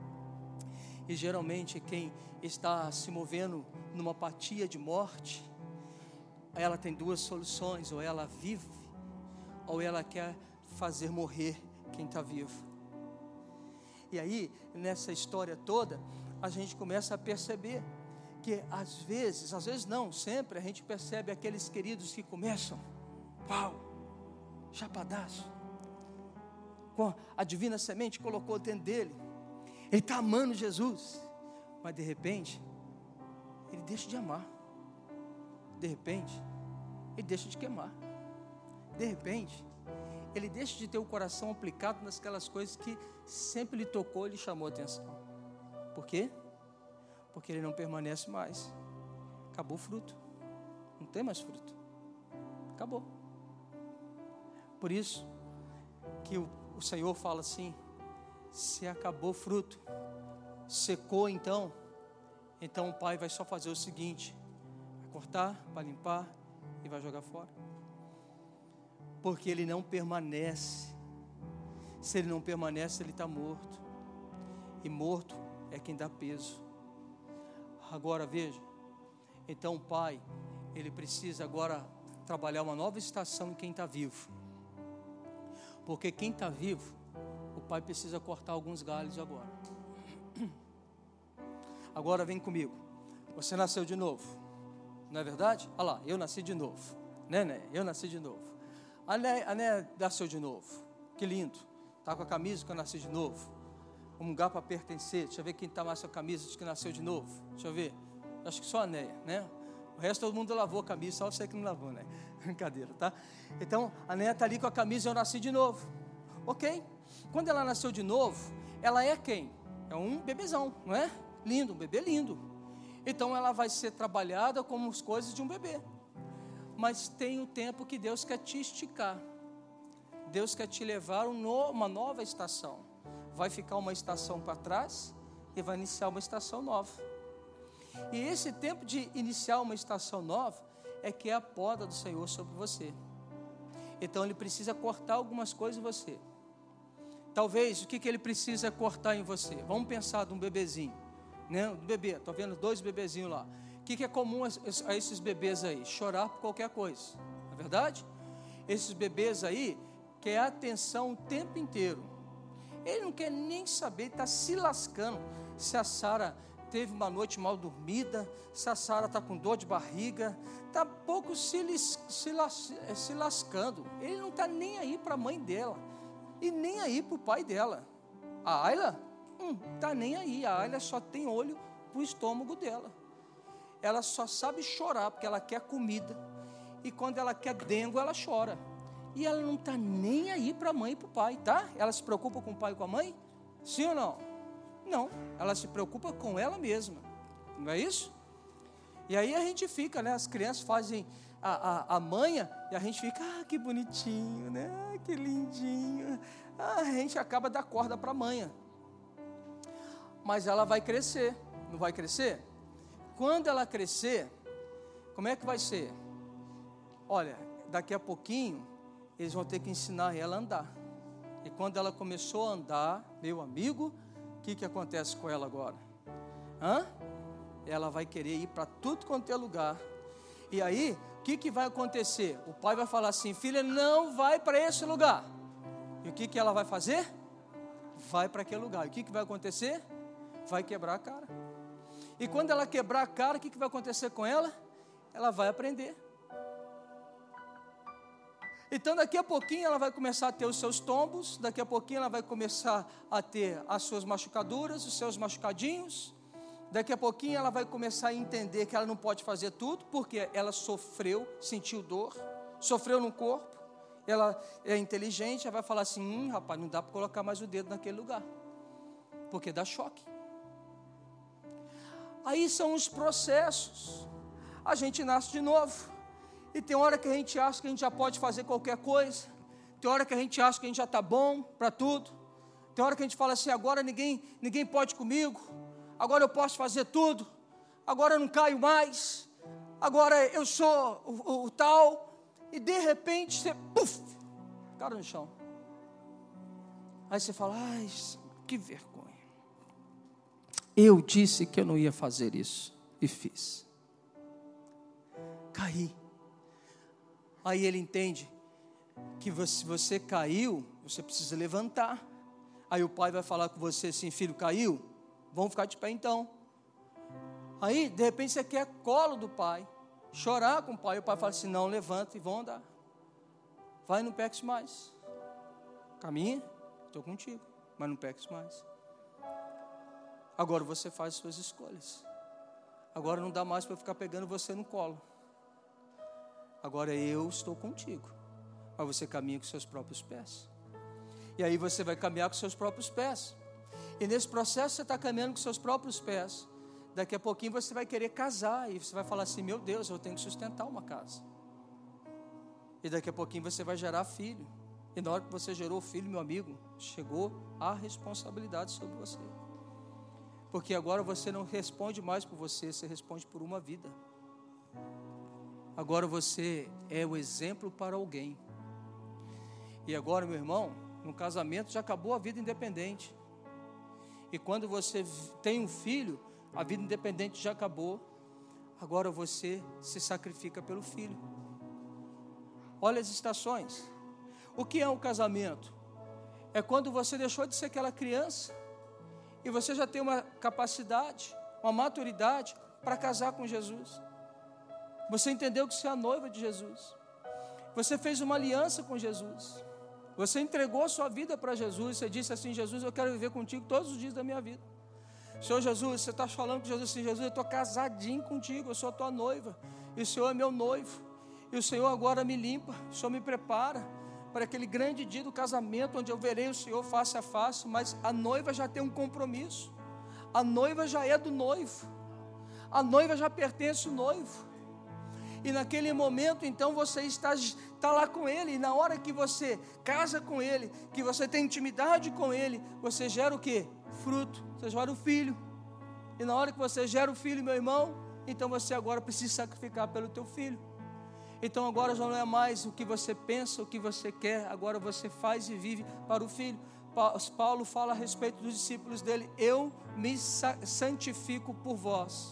[SPEAKER 1] E geralmente quem está se movendo numa apatia de morte, ela tem duas soluções: ou ela vive, ou ela quer fazer morrer quem está vivo. E aí, nessa história toda, a gente começa a perceber que às vezes, às vezes não, sempre a gente percebe aqueles queridos que começam, pau, chapadaço, com a divina semente colocou dentro dele, ele está amando Jesus, mas de repente, ele deixa de amar, de repente, ele deixa de queimar, de repente, ele deixa de ter o coração aplicado nasquelas coisas que sempre lhe tocou e lhe chamou a atenção. Por quê? Porque ele não permanece mais. Acabou o fruto. Não tem mais fruto. Acabou. Por isso que o, o Senhor fala assim: se acabou o fruto, secou então, então o Pai vai só fazer o seguinte: vai cortar, vai limpar e vai jogar fora. Porque ele não permanece. Se ele não permanece, ele está morto. E morto é quem dá peso. Agora veja, então o Pai, ele precisa agora trabalhar uma nova estação em quem está vivo. Porque quem está vivo, o Pai precisa cortar alguns galhos agora. Agora vem comigo. Você nasceu de novo, não é verdade? Olha lá, eu nasci de novo, né, né? Eu nasci de novo. A Né, a Né nasceu de novo, que lindo. Está com a camisa que eu nasci de novo. Um lugar para pertencer. Deixa eu ver quem está mais com a camisa de que nasceu de novo. Deixa eu ver. Acho que só a Néia, né? O resto todo mundo lavou a camisa, só você que não lavou, né? Brincadeira, tá? Então, a Néia está ali com a camisa, eu nasci de novo. Ok? Quando ela nasceu de novo, ela é quem? É um bebezão, não é? Lindo, um bebê lindo. Então, ela vai ser trabalhada como as coisas de um bebê. Mas tem o tempo que Deus quer te esticar. Deus quer te levar uma nova estação. Vai ficar uma estação para trás e vai iniciar uma estação nova. E esse tempo de iniciar uma estação nova é que é a poda do Senhor sobre você. Então ele precisa cortar algumas coisas em você. Talvez o que, que ele precisa cortar em você? Vamos pensar de um bebezinho, né? Um bebê, estou vendo dois bebezinhos lá. O que, que é comum a esses bebês aí? Chorar por qualquer coisa, não é verdade? Esses bebês aí querem atenção o tempo inteiro. Ele não quer nem saber, está se lascando se a Sara teve uma noite mal dormida, se a Sara está com dor de barriga, está pouco se, se, se lascando. Ele não está nem aí para a mãe dela e nem aí para o pai dela. A Ayla não hum, está nem aí. A Ayla só tem olho para o estômago dela. Ela só sabe chorar porque ela quer comida, e quando ela quer dengo ela chora. E ela não está nem aí para a mãe e para o pai, tá? Ela se preocupa com o pai e com a mãe? Sim ou não? Não, ela se preocupa com ela mesma, não é isso? E aí a gente fica, né? As crianças fazem a, a, a manha e a gente fica, ah, que bonitinho, né? Ah, que lindinho. Ah, a gente acaba da corda para a manha. Mas ela vai crescer, não vai crescer? Quando ela crescer, como é que vai ser? Olha, daqui a pouquinho eles vão ter que ensinar ela a andar. E quando ela começou a andar, meu amigo, o que, que acontece com ela agora? Hã? Ela vai querer ir para tudo quanto é lugar. E aí, o que, que vai acontecer? O pai vai falar assim, filha, não vai para esse lugar. E o que, que ela vai fazer? Vai para aquele lugar. E o que, que vai acontecer? Vai quebrar a cara. E quando ela quebrar a cara, o que, que vai acontecer com ela? Ela vai aprender. Então daqui a pouquinho ela vai começar a ter os seus tombos, daqui a pouquinho ela vai começar a ter as suas machucaduras, os seus machucadinhos, daqui a pouquinho ela vai começar a entender que ela não pode fazer tudo, porque ela sofreu, sentiu dor, sofreu no corpo, ela é inteligente, ela vai falar assim, hum, rapaz, não dá para colocar mais o dedo naquele lugar, porque dá choque. Aí são os processos, a gente nasce de novo. E tem hora que a gente acha que a gente já pode fazer qualquer coisa. Tem hora que a gente acha que a gente já está bom para tudo. Tem hora que a gente fala assim, agora ninguém, ninguém pode comigo. Agora eu posso fazer tudo. Agora eu não caio mais. Agora eu sou o, o, o tal. E de repente você, puf, cara no chão. Aí você fala, ai, que vergonha. Eu disse que eu não ia fazer isso. E fiz. Caí. Aí ele entende que se você caiu, você precisa levantar. Aí o pai vai falar com você assim: filho, caiu? Vamos ficar de pé então. Aí, de repente, você quer colo do pai, chorar com o pai. O pai fala assim: não, levanta e vão andar. Vai, não peques mais. Caminha, estou contigo, mas não peques mais. Agora você faz suas escolhas. Agora não dá mais para eu ficar pegando você no colo. Agora eu estou contigo, mas você caminha com seus próprios pés. E aí você vai caminhar com seus próprios pés. E nesse processo você está caminhando com seus próprios pés. Daqui a pouquinho você vai querer casar. E você vai falar assim: meu Deus, eu tenho que sustentar uma casa. E daqui a pouquinho você vai gerar filho. E na hora que você gerou filho, meu amigo, chegou a responsabilidade sobre você. Porque agora você não responde mais por você, você responde por uma vida. Agora você é o exemplo para alguém. E agora, meu irmão, no casamento já acabou a vida independente. E quando você tem um filho, a vida independente já acabou. Agora você se sacrifica pelo filho. Olha as estações. O que é um casamento? É quando você deixou de ser aquela criança e você já tem uma capacidade, uma maturidade para casar com Jesus. Você entendeu que você é a noiva de Jesus. Você fez uma aliança com Jesus. Você entregou a sua vida para Jesus. Você disse assim: Jesus, eu quero viver contigo todos os dias da minha vida. Senhor Jesus, você está falando com Jesus assim: Jesus, eu estou casadinho contigo, eu sou a tua noiva. E o Senhor é meu noivo. E o Senhor agora me limpa, o Senhor me prepara para aquele grande dia do casamento, onde eu verei o Senhor face a face. Mas a noiva já tem um compromisso. A noiva já é do noivo. A noiva já pertence ao noivo. E naquele momento, então, você está, está lá com Ele. E na hora que você casa com Ele, que você tem intimidade com Ele, você gera o quê? Fruto. Você gera o filho. E na hora que você gera o filho, meu irmão, então você agora precisa sacrificar pelo teu filho. Então agora já não é mais o que você pensa, o que você quer. Agora você faz e vive para o filho. Paulo fala a respeito dos discípulos dele: eu me santifico por vós.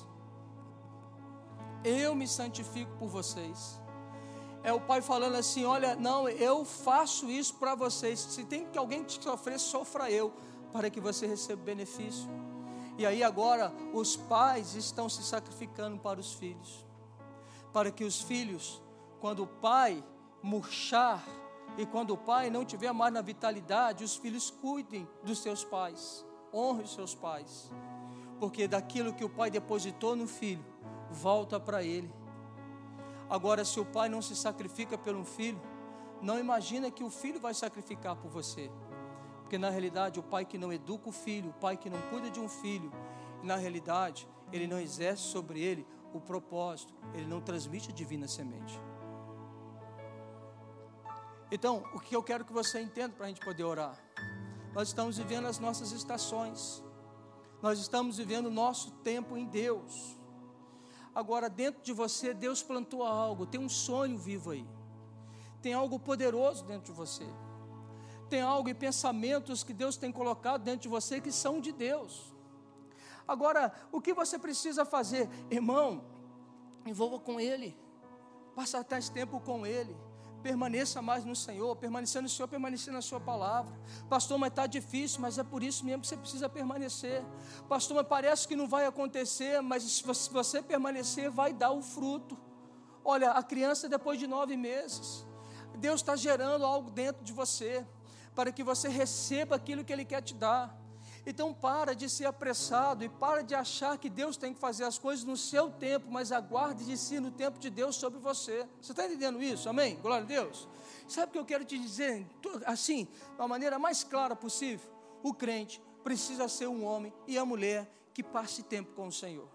[SPEAKER 1] Eu me santifico por vocês. É o pai falando assim: olha, não, eu faço isso para vocês. Se tem que alguém te sofrer, sofra eu, para que você receba benefício. E aí agora os pais estão se sacrificando para os filhos, para que os filhos, quando o pai murchar e quando o pai não tiver mais na vitalidade, os filhos cuidem dos seus pais, honrem os seus pais, porque daquilo que o pai depositou no filho, volta para ele. Agora, se o pai não se sacrifica pelo filho, não imagina que o filho vai sacrificar por você, porque na realidade o pai que não educa o filho, o pai que não cuida de um filho, na realidade ele não exerce sobre ele o propósito, ele não transmite a divina semente. Então, o que eu quero que você entenda para a gente poder orar: nós estamos vivendo as nossas estações, nós estamos vivendo o nosso tempo em Deus. Agora, dentro de você, Deus plantou algo, tem um sonho vivo aí, tem algo poderoso dentro de você, tem algo e pensamentos que Deus tem colocado dentro de você que são de Deus. Agora, o que você precisa fazer? Irmão, envolva com Ele, passa mais tempo com Ele, permaneça mais no Senhor, permanecer no Senhor, permanecer na sua palavra. Pastor, mas está difícil, mas é por isso mesmo que você precisa permanecer. Pastor, mas parece que não vai acontecer, mas se você permanecer, vai dar o fruto. Olha, a criança depois de nove meses, Deus está gerando algo dentro de você, para que você receba aquilo que Ele quer te dar. Então para de ser apressado e para de achar que Deus tem que fazer as coisas no seu tempo, mas aguarde de si no tempo de Deus sobre você. Você está entendendo isso? Amém? Glória a Deus. Sabe o que eu quero te dizer? Assim, da maneira mais clara possível: o crente precisa ser um homem e a mulher que passe tempo com o Senhor.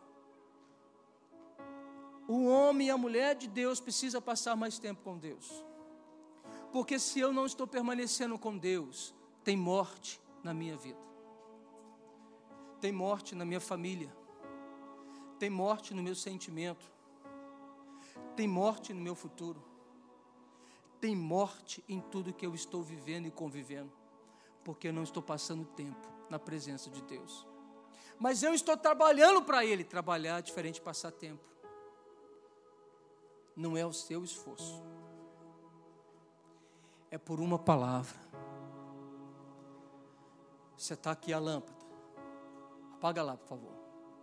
[SPEAKER 1] O homem e a mulher de Deus precisa passar mais tempo com Deus. Porque se eu não estou permanecendo com Deus, tem morte na minha vida. Tem morte na minha família, tem morte no meu sentimento, tem morte no meu futuro, tem morte em tudo que eu estou vivendo e convivendo, porque eu não estou passando tempo na presença de Deus. Mas eu estou trabalhando para Ele. Trabalhar é diferente de passar tempo, não é o seu esforço, é por uma palavra. Você está aqui a lâmpada. Apaga lá, por favor.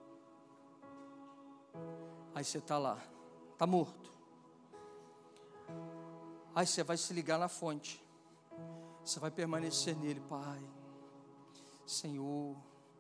[SPEAKER 1] Aí você está lá. Está morto. Aí você vai se ligar na fonte. Você vai permanecer nele, Pai. Senhor.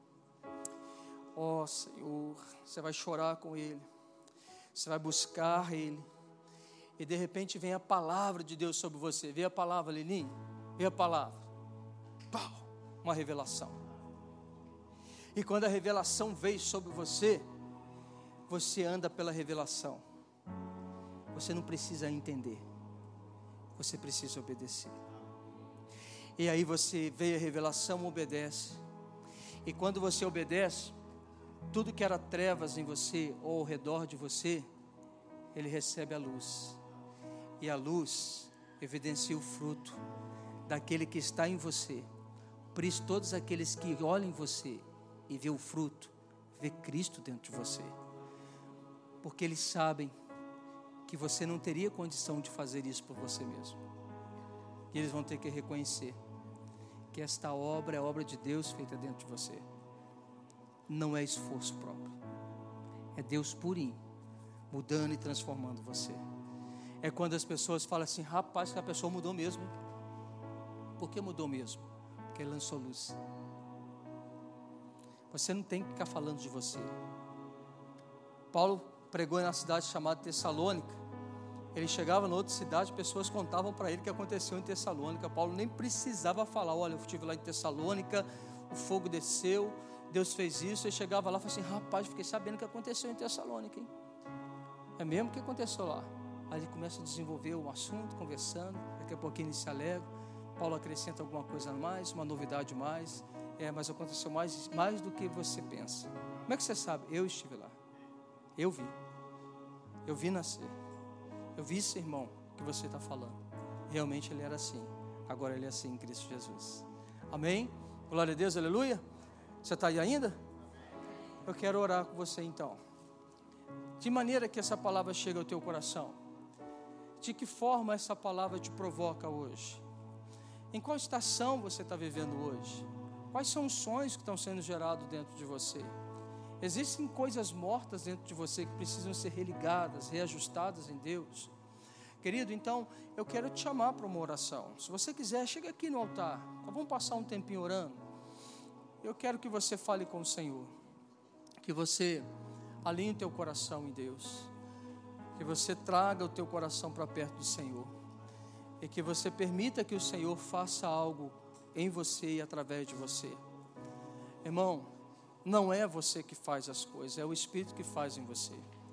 [SPEAKER 1] Ó Senhor. Você vai chorar com Ele. Você vai buscar Ele. E de repente vem a palavra de Deus sobre você. Vê a palavra, Leninho? Vê a palavra. Pau! Uma revelação. E quando a revelação veio sobre você, você anda pela revelação. Você não precisa entender. Você precisa obedecer. E aí você vê a revelação, obedece. E quando você obedece, tudo que era trevas em você ou ao redor de você, ele recebe a luz. E a luz evidencia o fruto daquele que está em você. Por isso todos aqueles que olham em você e vê o fruto, vê Cristo dentro de você. Porque eles sabem que você não teria condição de fazer isso por você mesmo. E eles vão ter que reconhecer que esta obra é a obra de Deus feita dentro de você. Não é esforço próprio. É Deus purinho, mudando e transformando você. É quando as pessoas falam assim, rapaz, que a pessoa mudou mesmo. Hein? Por que mudou mesmo? Porque ele lançou luz. Você não tem que ficar falando de você. Paulo pregou na cidade chamada Tessalônica. Ele chegava na outra cidade, pessoas contavam para ele o que aconteceu em Tessalônica. Paulo nem precisava falar, olha, eu estive lá em Tessalônica, o fogo desceu, Deus fez isso. Ele chegava lá e falava assim, rapaz, fiquei sabendo o que aconteceu em Tessalônica, hein? É mesmo o que aconteceu lá. Aí ele começa a desenvolver um assunto, conversando, daqui a pouquinho ele se alegra. Paulo acrescenta alguma coisa a mais, uma novidade a mais. É, mas aconteceu mais, mais do que você pensa. Como é que você sabe? Eu estive lá. Eu vi. Eu vi nascer. Eu vi esse irmão que você está falando. Realmente ele era assim. Agora ele é assim em Cristo Jesus. Amém? Glória a Deus, aleluia. Você está aí ainda? Eu quero orar com você então. De maneira que essa palavra chegue ao teu coração. De que forma essa palavra te provoca hoje? Em qual estação você está vivendo hoje? Quais são os sonhos que estão sendo gerados dentro de você? Existem coisas mortas dentro de você que precisam ser religadas, reajustadas em Deus. Querido, então, eu quero te chamar para uma oração. Se você quiser, chega aqui no altar. Nós vamos passar um tempinho orando. Eu quero que você fale com o Senhor. Que você alinhe o teu coração em Deus. Que você traga o teu coração para perto do Senhor. E que você permita que o Senhor faça algo em você e através de você. Irmão, não é você que faz as coisas, é o Espírito que faz em você.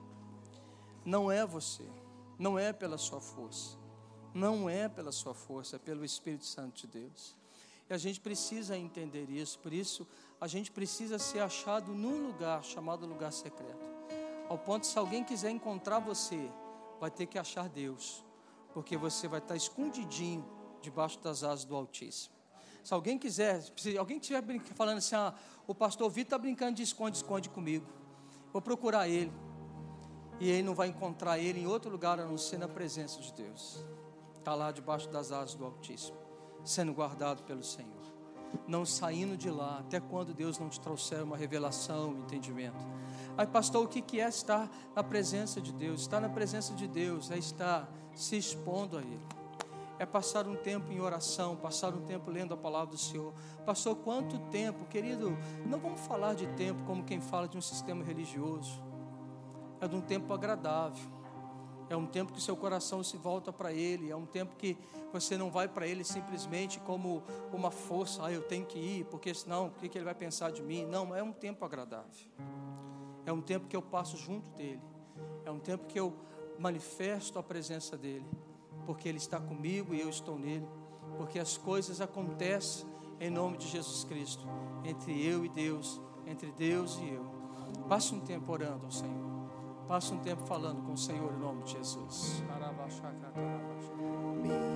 [SPEAKER 1] Não é você, não é pela sua força, não é pela sua força, é pelo Espírito Santo de Deus. E a gente precisa entender isso, por isso a gente precisa ser achado num lugar chamado lugar secreto. Ao ponto que se alguém quiser encontrar você, vai ter que achar Deus, porque você vai estar escondidinho debaixo das asas do Altíssimo. Se alguém quiser, se alguém estiver falando assim, ah, o pastor Vitor está brincando de esconde-esconde comigo, vou procurar ele, e ele não vai encontrar ele em outro lugar a não ser na presença de Deus. Está lá debaixo das asas do Altíssimo, sendo guardado pelo Senhor, não saindo de lá até quando Deus não te trouxer uma revelação, um entendimento. Aí, pastor, o que é estar na presença de Deus? Estar na presença de Deus é estar se expondo a Ele, é passar um tempo em oração, passar um tempo lendo a palavra do Senhor. Passou quanto tempo, querido? Não vamos falar de tempo como quem fala de um sistema religioso. É de um tempo agradável. É um tempo que seu coração se volta para Ele. É um tempo que você não vai para Ele simplesmente como uma força. Ah, eu tenho que ir, porque senão, o que, que Ele vai pensar de mim? Não, é um tempo agradável. É um tempo que eu passo junto dEle. É um tempo que eu manifesto a presença dEle. Porque Ele está comigo e eu estou nele. Porque as coisas acontecem em nome de Jesus Cristo. Entre eu e Deus. Entre Deus e eu. Passe um tempo orando ao Senhor. Passe um tempo falando com o Senhor em nome de Jesus.